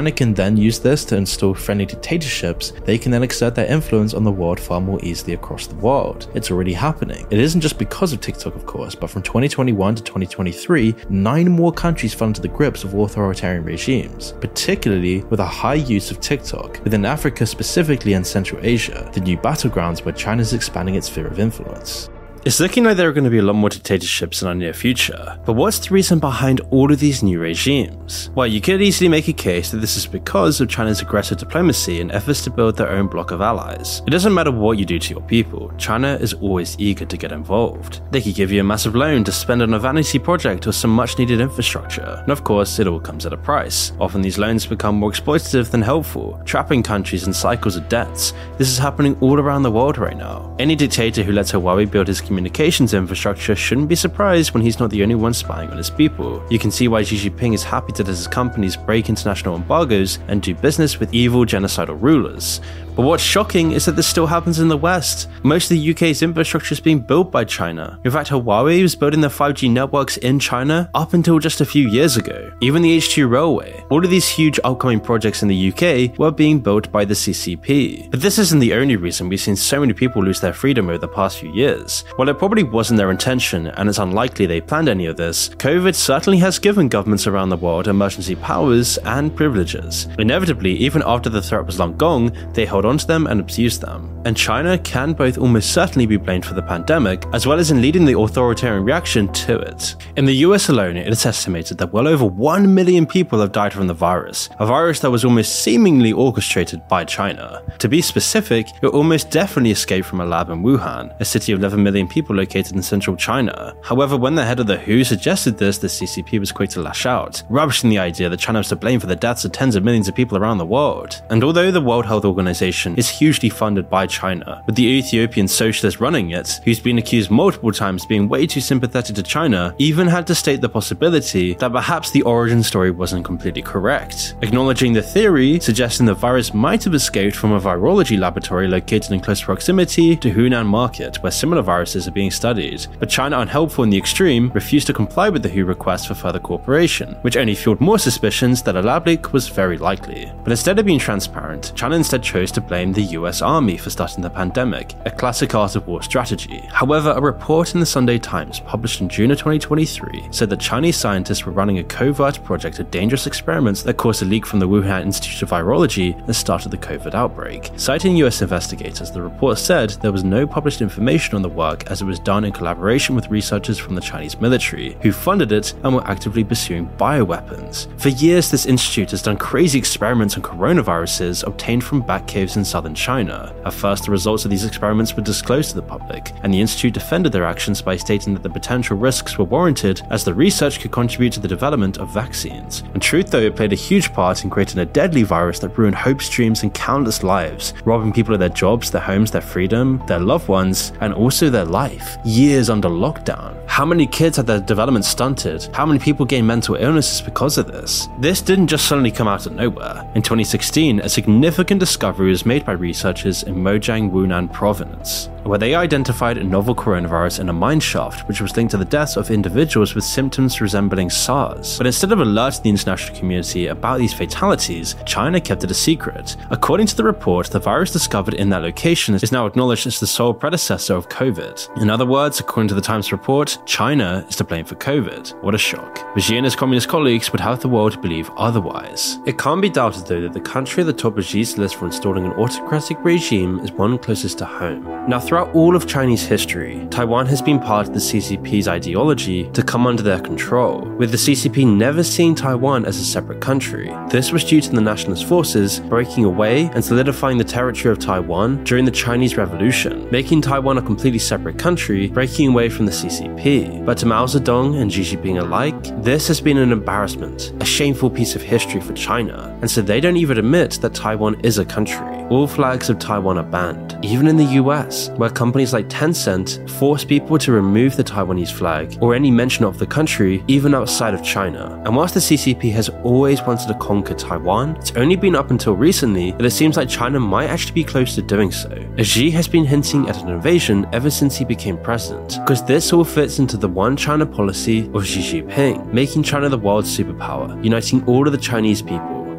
China can then use this to install friendly dictatorships, they can then exert their influence on the world far more easily across the world. It's already happening. It isn't just because of TikTok, of course, but from twenty twenty-one to twenty twenty-three, nine more countries fell into the grips of authoritarian regimes, particularly with a high use of TikTok, within Africa specifically and Central Asia, the new battlegrounds where China is expanding its sphere of influence. It's looking like there are going to be a lot more dictatorships in our near future, but what's the reason behind all of these new regimes? Well, you could easily make a case that this is because of China's aggressive diplomacy and efforts to build their own bloc of allies. It doesn't matter what you do to your people, China is always eager to get involved. They could give you a massive loan to spend on a vanity project or some much needed infrastructure, and of course it all comes at a price. Often these loans become more exploitative than helpful, trapping countries in cycles of debts. This is happening all around the world right now. Any dictator who lets Huawei build his communications infrastructure shouldn't be surprised when he's not the only one spying on his people. You can see why Xi Jinping is happy to let his companies break international embargoes and do business with evil genocidal rulers. But what's shocking is that this still happens in the West. Most of the U K's infrastructure is being built by China. In fact, Huawei was building their five G networks in China up until just a few years ago. Even the H two railway. All of these huge upcoming projects in the U K were being built by the C C P. But this isn't the only reason we've seen so many people lose their freedom over the past few years. While it probably wasn't their intention, and it's unlikely they planned any of this, COVID certainly has given governments around the world emergency powers and privileges. Inevitably, even after the threat was long gone, they held onto them and abused them. And China can both almost certainly be blamed for the pandemic, as well as in leading the authoritarian reaction to it. In the U S alone, it is estimated that well over one million people have died from the virus, a virus that was almost seemingly orchestrated by China. To be specific, it almost definitely escaped from a lab in Wuhan, a city of eleven million people located in central China. However, when the head of the W H O suggested this, the C C P was quick to lash out, rubbishing the idea that China was to blame for the deaths of tens of millions of people around the world. And although the World Health Organization is hugely funded by China, with the Ethiopian socialist running it, who's been accused multiple times of being way too sympathetic to China, even had to state the possibility that perhaps the origin story wasn't completely correct, acknowledging the theory suggesting the virus might have escaped from a virology laboratory located in close proximity to Hunan Market, where similar viruses are being studied. But China, unhelpful in the extreme, refused to comply with the W H O request for further cooperation, which only fueled more suspicions that a lab leak was very likely. But instead of being transparent, China instead chose to blame the U S Army for starting the pandemic, a classic art of war strategy. However, a report in the Sunday Times published in June of twenty twenty-three said that Chinese scientists were running a covert project of dangerous experiments that caused a leak from the Wuhan Institute of Virology and started the COVID outbreak. Citing U S investigators, the report said there was no published information on the work as it was done in collaboration with researchers from the Chinese military, who funded it and were actively pursuing bioweapons. For years, this institute has done crazy experiments on coronaviruses obtained from bat caves in southern China. At first, the results of these experiments were disclosed to the public, and the institute defended their actions by stating that the potential risks were warranted as the research could contribute to the development of vaccines. In truth, though, it played a huge part in creating a deadly virus that ruined hopes, dreams, and countless lives, robbing people of their jobs, their homes, their freedom, their loved ones, and also their life. Years under lockdown. How many kids had their development stunted? How many people gained mental illnesses because of this? This didn't just suddenly come out of nowhere. In twenty sixteen, a significant discovery was made by researchers in Mojang, Wunan province, where they identified a novel coronavirus in a mine shaft which was linked to the deaths of individuals with symptoms resembling SARS. But instead of alerting the international community about these fatalities, China kept it a secret. According to the report, the virus discovered in that location is now acknowledged as the sole predecessor of COVID. In other words, according to the Times report, China is to blame for COVID. What a shock. But Xi and his communist colleagues would have the world believe otherwise. It can't be doubted, though, that the country at the top of Xi's list for installing an autocratic regime is one closest to home. Now, throughout all of Chinese history, Taiwan has been part of the C C P's ideology to come under their control, with the C C P never seeing Taiwan as a separate country. This was due to the nationalist forces breaking away and solidifying the territory of Taiwan during the Chinese Revolution, making Taiwan a completely separate country, breaking away from the C C P. But to Mao Zedong and Xi Jinping alike, this has been an embarrassment, a shameful piece of history for China, and so they don't even admit that Taiwan is a country. All flags of Taiwan are banned, even in the U S, where companies like Tencent force people to remove the Taiwanese flag or any mention of the country, even outside of China. And whilst the C C P has always wanted to conquer Taiwan, it's only been up until recently that it seems like China might actually be close to doing so, as Xi has been hinting at an invasion ever since he became president, because this all fits into the One China policy of Xi Jinping, making China the world's superpower, uniting all of the Chinese people,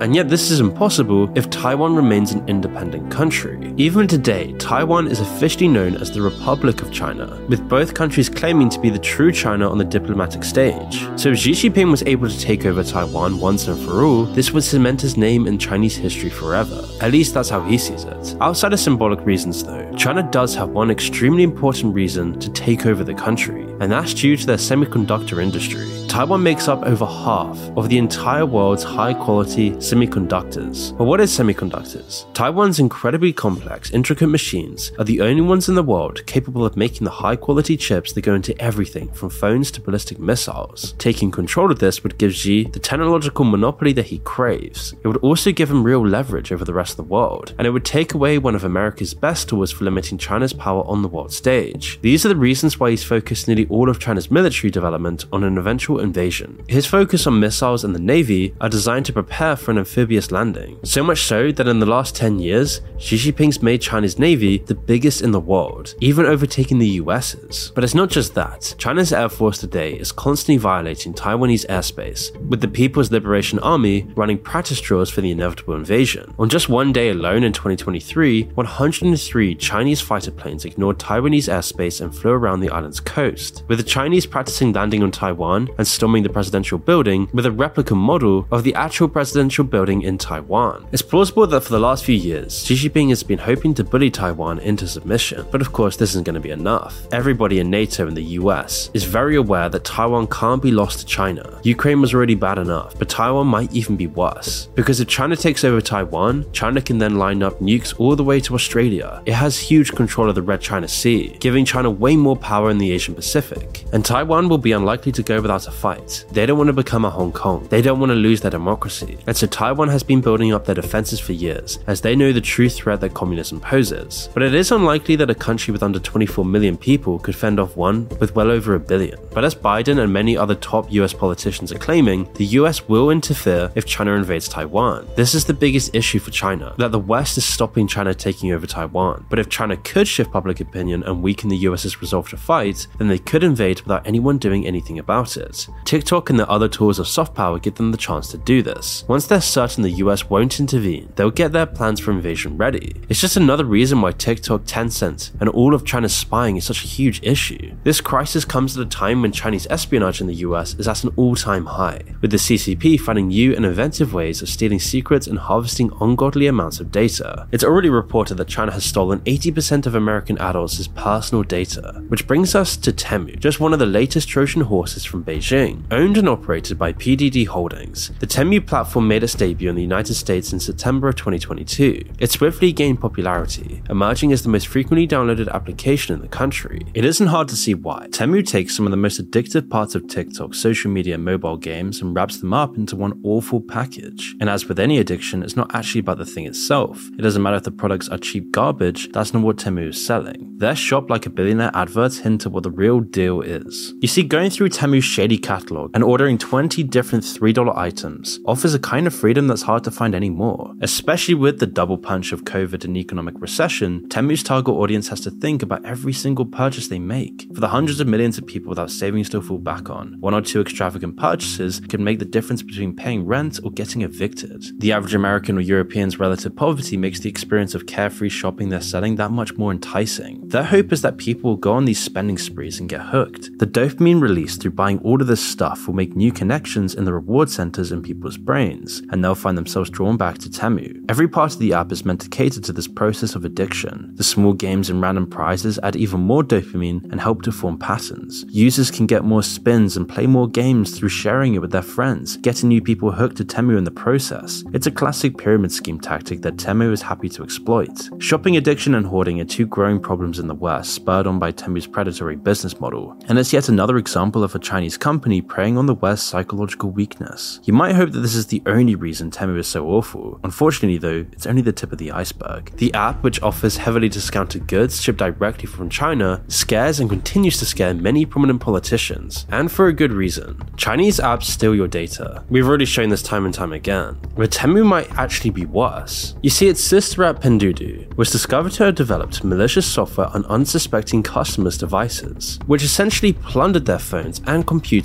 And yet this is impossible if Taiwan remains an independent country. Even today, Taiwan is officially known as the Republic of China, with both countries claiming to be the true China on the diplomatic stage. So if Xi Jinping was able to take over Taiwan once and for all, this would cement his name in Chinese history forever. At least that's how he sees it. Outside of symbolic reasons though, China does have one extremely important reason to take over the country, and that's due to their semiconductor industry. Taiwan makes up over half of the entire world's high-quality semiconductors. But what is semiconductors? Taiwan's incredibly complex, intricate machines are the only ones in the world capable of making the high-quality chips that go into everything from phones to ballistic missiles. Taking control of this would give Xi the technological monopoly that he craves. It would also give him real leverage over the rest of the world, and it would take away one of America's best tools for limiting China's power on the world stage. These are the reasons why he's focused nearly all of China's military development on an eventual invasion. His focus on missiles and the Navy are designed to prepare for an amphibious landing. So much so that in the last ten years, Xi Jinping's made China's Navy the biggest in the world, even overtaking the U S's. But it's not just that. China's Air Force today is constantly violating Taiwanese airspace, with the People's Liberation Army running practice drills for the inevitable invasion. On just one day alone in twenty twenty-three, one hundred three Chinese fighter planes ignored Taiwanese airspace and flew around the island's coast, with the Chinese practicing landing on Taiwan and storming the presidential building with a replica model of the actual presidential building in Taiwan. It's plausible that for the last few years, Xi Jinping has been hoping to bully Taiwan into submission, but of course this isn't going to be enough. Everybody in NATO and the U S is very aware that Taiwan can't be lost to China. Ukraine was already bad enough, but Taiwan might even be worse, because if China takes over Taiwan, China can then line up nukes all the way to Australia. It has huge control of the Red China Sea, giving China way more power in the Asian Pacific, and Taiwan will be unlikely to go without a fight. They don't want to become a Hong Kong. They don't want to lose their democracy. And so Taiwan has been building up their defenses for years, as they know the true threat that communism poses. But it is unlikely that a country with under twenty-four million people could fend off one with well over a billion. But as Biden and many other top U S politicians are claiming, the U S will interfere if China invades Taiwan. This is the biggest issue for China, that the West is stopping China taking over Taiwan. But if China could shift public opinion and weaken the US's resolve to fight, then they could invade without anyone doing anything about it. TikTok and the other tools of soft power give them the chance to do this. Once they're certain the U S won't intervene, they'll get their plans for invasion ready. It's just another reason why TikTok, Tencent, and all of China's spying is such a huge issue. This crisis comes at a time when Chinese espionage in the U S is at an all-time high, with the C C P finding new and inventive ways of stealing secrets and harvesting ungodly amounts of data. It's already reported that China has stolen eighty percent of American adults' personal data, which brings us to Temu, just one of the latest Trojan horses from Beijing. Owned and operated by P D D Holdings, the Temu platform made its debut in the United States in September of twenty twenty-two. It swiftly gained popularity, emerging as the most frequently downloaded application in the country. It isn't hard to see why. Temu takes some of the most addictive parts of TikTok, social media, and mobile games and wraps them up into one awful package. And as with any addiction, it's not actually about the thing itself. It doesn't matter if the products are cheap garbage, that's not what Temu is selling. Their shop like a billionaire adverts hint at what the real deal is. You see, going through Temu's shady catalog and ordering twenty different three dollar items offers a kind of freedom that's hard to find anymore. Especially with the double punch of COVID and economic recession, Temu's target audience has to think about every single purchase they make. For the hundreds of millions of people without savings to fall back on, one or two extravagant purchases can make the difference between paying rent or getting evicted. The average American or European's relative poverty makes the experience of carefree shopping they're selling that much more enticing. Their hope is that people will go on these spending sprees and get hooked. The dopamine released through buying all of this stuff will make new connections in the reward centers in people's brains, and they'll find themselves drawn back to Temu. Every part of the app is meant to cater to this process of addiction. The small games and random prizes add even more dopamine and help to form patterns. Users can get more spins and play more games through sharing it with their friends, getting new people hooked to Temu in the process. It's a classic pyramid scheme tactic that Temu is happy to exploit. Shopping addiction and hoarding are two growing problems in the West, spurred on by Temu's predatory business model. And it's yet another example of a Chinese company preying on the West's psychological weakness. You might hope that this is the only reason Temu is so awful. Unfortunately though, it's only the tip of the iceberg. The app, which offers heavily discounted goods shipped directly from China, scares and continues to scare many prominent politicians, and for a good reason. Chinese apps steal your data. We've already shown this time and time again, but Temu might actually be worse. You see, its sister app Pinduoduo was discovered to have developed malicious software on unsuspecting customers' devices, which essentially plundered their phones and computers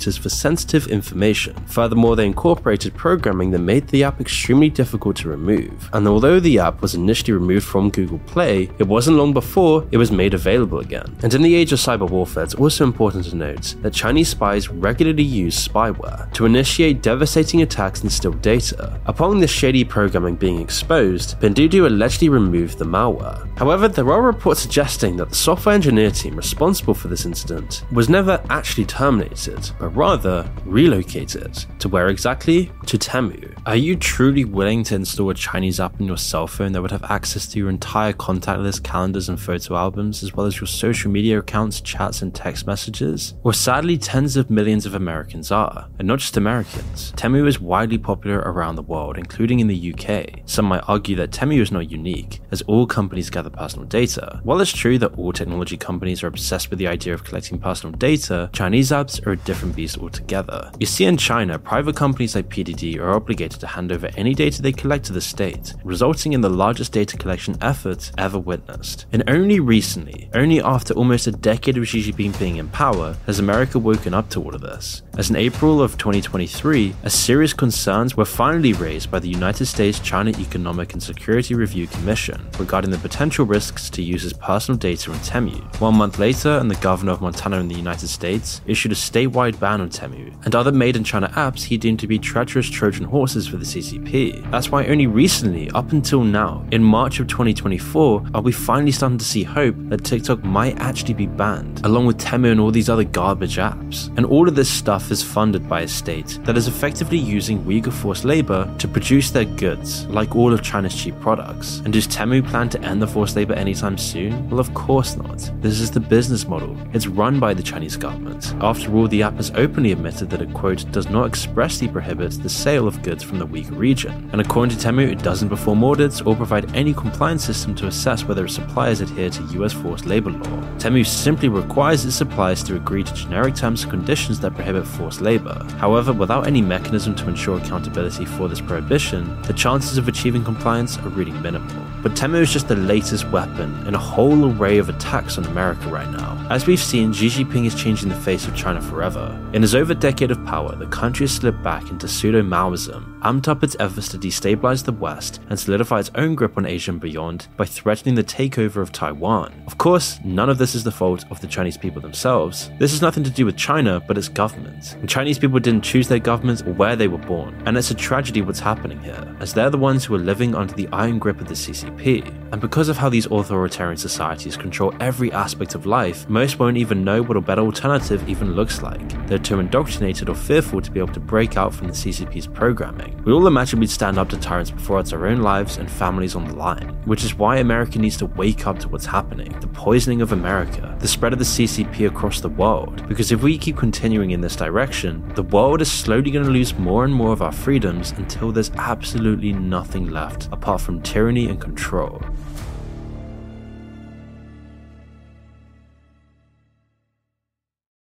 filters for sensitive information. Furthermore, they incorporated programming that made the app extremely difficult to remove. And although the app was initially removed from Google Play, it wasn't long before it was made available again. And in the age of cyber warfare, it's also important to note that Chinese spies regularly use spyware to initiate devastating attacks and steal data. Upon this shady programming being exposed, Pinduoduo allegedly removed the malware. However, there are reports suggesting that the software engineer team responsible for this incident was never actually terminated, but rather relocated. To where exactly? To Temu. Are you truly willing to install a Chinese app on your cell phone that would have access to your entire contact list, calendars and photo albums, as well as your social media accounts, chats and text messages? Well, sadly, tens of millions of Americans are, and not just Americans. Temu is widely popular around the world, including in the U K. Some might argue that Temu is not unique, as all companies gather personal data. While it's true that all technology companies are obsessed with the idea of collecting personal data, Chinese apps are a different beast altogether. You see, in China, private companies like P D D are obligated to hand over any data they collect to the state, resulting in the largest data collection effort ever witnessed. And only recently, only after almost a decade of Xi Jinping being in power, has America woken up to all of this. As in April of twenty twenty-three, a serious concerns were finally raised by the United States China Economic and Security Review Commission regarding the potential risks to users' personal data on Temu. One month later, and the governor of Montana in the United States issued a statewide ban on Temu and other made-in-China apps he deemed to be treacherous Trojan horses for the C C P. That's why only recently, up until now, in March of twenty twenty-four, are we finally starting to see hope that TikTok might actually be banned, along with Temu and all these other garbage apps. And all of this stuff is funded by a state that is effectively using Uyghur forced labor to produce their goods, like all of China's cheap products. And does Temu plan to end the forced labor anytime soon? Well, of course not. This is the business model. It's run by the Chinese government. After all, the app has openly admitted that it, quote, does not expressly prohibit the sale of goods from the Uyghur region. And according to Temu, it doesn't perform audits or provide any compliance system to assess whether its suppliers adhere to U S forced labor law. Temu simply requires its suppliers to agree to generic terms and conditions that prohibit forced labor. However, without any mechanism to ensure accountability for this prohibition, the chances of achieving compliance are really minimal. But Temu is just the latest weapon in a whole array of attacks on America right now. As we've seen, Xi Jinping is changing the face of China forever. In his over decade of power, the country has slipped back into pseudo-Maoism, amped up its efforts to destabilize the West and solidify its own grip on Asia and beyond by threatening the takeover of Taiwan. Of course, none of this is the fault of the Chinese people themselves. This has nothing to do with China, but its government. And Chinese people didn't choose their government or where they were born, and it's a tragedy what's happening here, as they're the ones who are living under the iron grip of the C C P. And because of how these authoritarian societies control every aspect of life, most won't even know what a better alternative even looks like. They're too indoctrinated or fearful to be able to break out from the C C P's programming. We all imagine we'd stand up to tyrants before it's our own lives and families on the line, which is why America needs to wake up to what's happening, the poisoning of America, the spread of the C C P across the world. Because if we keep continuing in this direction, the world is slowly going to lose more and more of our freedoms until there's absolutely nothing left apart from tyranny and control.